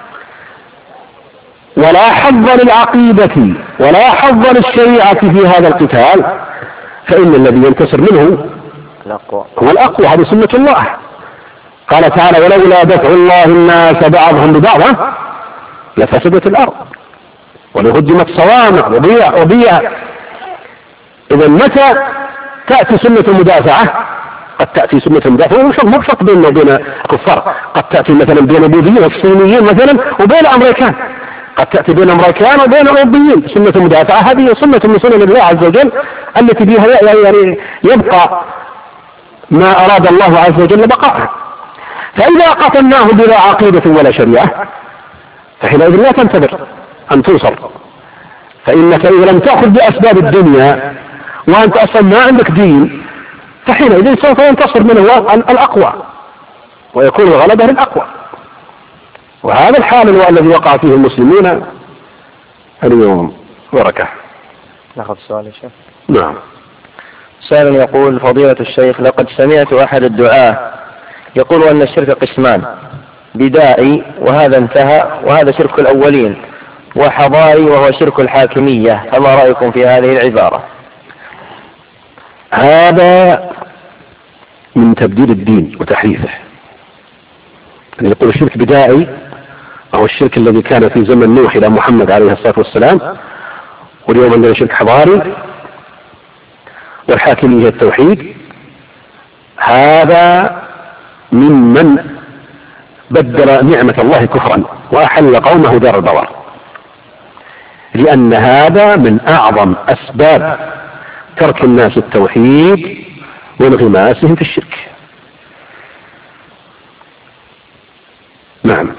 ولا حظ للعقيدة ولا حظ للشريعة في هذا القتال، فإن الذي ينتصر منه هو الأقوى. هذه سنة الله. قال تعالى: ولولا دفع الله الناس بعضهم ببعض لفسدت الأرض ولهدمت صوامع وبيع وبيع. إذا متى تأتي سنة المدافعة؟ قد تأتي سنة المدافعة مو شرط بيننا وبين الكفار، قد تأتي مثلا بين البوذيين والصينيين مثلا وبين الأمريكان، قد تأتي بين الأمريكان وبين الأوروبيين. سنة المدافعة هذه سنة من سنن الله عز وجل التي بها يعني يبقى ما أراد الله عز وجل بقاءه. فإذا قتلناه بلا عقيدة ولا شريعة فحينئذ لا تنتظر أن توصل، فإنك إذا لم تأخذ بأسباب الدنيا وأنت أصلا ما عندك دين فحينئذ سوف ينتصر منه الأقوى ويكون الغلبة للأقوى. وهذا الحال هو الذي وقع فيه المسلمون اليوم. بركة. ناخذ سؤال يا شيخ. نعم. سائل يقول: فضيلة الشيخ، لقد سمعت أحد الدعاة يقول أن الشرك قسمان: بدائي وهذا انتهى وهذا شرك الأولين، وحضاري وهو شرك الحاكمية، فما رأيكم في هذه العبارة؟ هذا من تبديل الدين وتحريفه. أن يقول الشرك بدائي وهو الشرك الذي كان في زمن نوح إلى محمد عليه الصلاة والسلام، واليوم عندنا شرك حضاري، والحاكمية التوحيد. هذا ممن بدل نعمة الله كفرا وأحل قومه دار البوار، لأن هذا من أعظم أسباب ترك الناس التوحيد وانغماسهم في الشرك. نعم.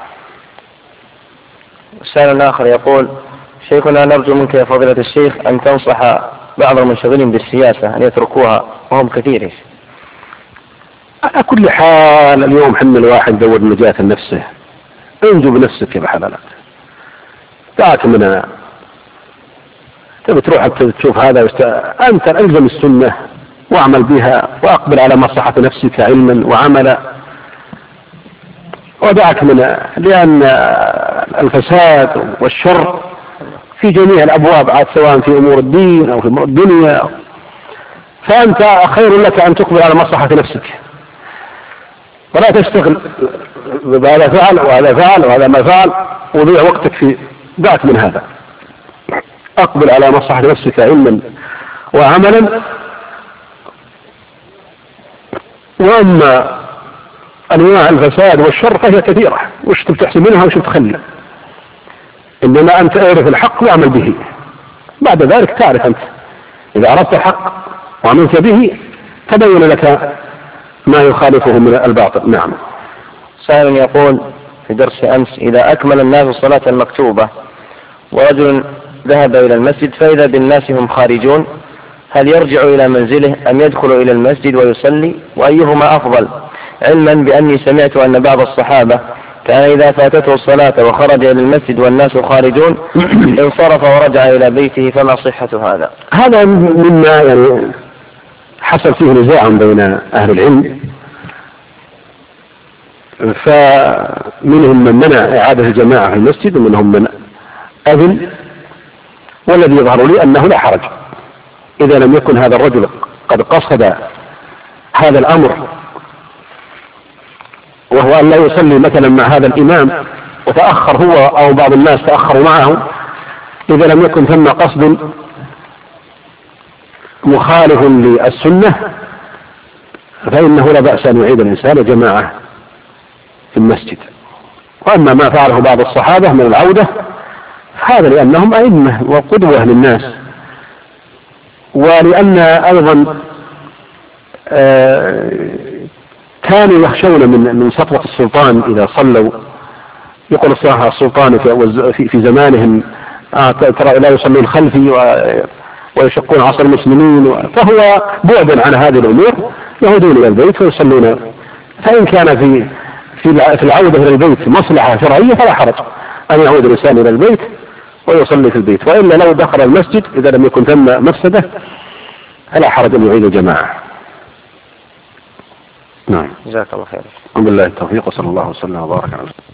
سائل آخر يقول: شيخنا، نرجو منك يا فضيلة الشيخ أن تنصح بعض المنشغلين بالسياسة أن يتركوها وهم كثير. على كل حال اليوم حن الواحد دور نجاة لنفسه. انجو بنفسك يا بحلالات، دعك من تبي تروح تشوف هذا وست... أنت ألزم السنة واعمل بها وأقبل على مصلحة نفسك علما وعملا، ودعك من لأن الفساد والشر في جميع الأبواب، عاد سواء في أمور الدين أو في أمور الدنيا، فأنت خير لك أن تقبل على مصلحة نفسك ولا تشتغل بهذا فعل وهذا فعل وهذا ما فعل وضيع وقتك في. دعك من هذا، أقبل على مصلحة نفسك علما وعملا. وأما أنواع الفساد والشر فهي كثيرة، وش تحسن منها وش تخلي، إنما أنت اعرف الحق واعمل به، بعد ذلك تعرف أنت إذا عرفت الحق وعملت به تبين لك ما يخالفه من الباطل. نعم. سائل يقول في درس أمس: إذا أكمل الناس الصلاة المكتوبة ورجل ذهب إلى المسجد فإذا بالناس هم خارجون، هل يرجع إلى منزله أم يدخل إلى المسجد ويصلي؟ وأيهما أفضل؟ علما بأني سمعت أن بعض الصحابة كان إذا فاتته الصلاة وخرج إلى المسجد والناس خارجون انصرف ورجع إلى بيته، فما صحة هذا؟ هذا مما يعني حصل فيه نزاع بين أهل العلم، فمنهم من منع إعادة الجماعة في المسجد ومنهم من أذن، والذي يظهر لي أنه لا حرج إذا لم يكن هذا الرجل قد قصد هذا الأمر، وهو أن لا يصلي مثلا مع هذا الإمام وتأخر هو أو بعض الناس تأخروا معه. إذا لم يكن ثم قصد مخالف للسنة فإنه لا بأس أن يعيد الإنسان جماعة في المسجد. وأما ما فعله بعض الصحابة من العودة هذا لأنهم أئمة وقدوة للناس، ولأن أيضا آه كانوا يخشون من من سطوة السلطان إذا صلوا. يقول الصراحة السلطان في, في زمانهم آه ترى لا يصلون خلفي ويشقون عصر المسلمين، فهو بعد عن هذه الأمور يهودون إلى البيت ويصلون. فإن كان في في العودة إلى البيت مصلحة شرعية فلا حرج أن يعود الإنسان إلى البيت ويصلي في البيت، وإلا لو دخل المسجد إذا لم يكن ثم مفسدة فلا حرج أن يعيد الجماعة. نعم. جزاك الله خير. الحمد لله التوفيق، وصلى الله وسلم وبارك على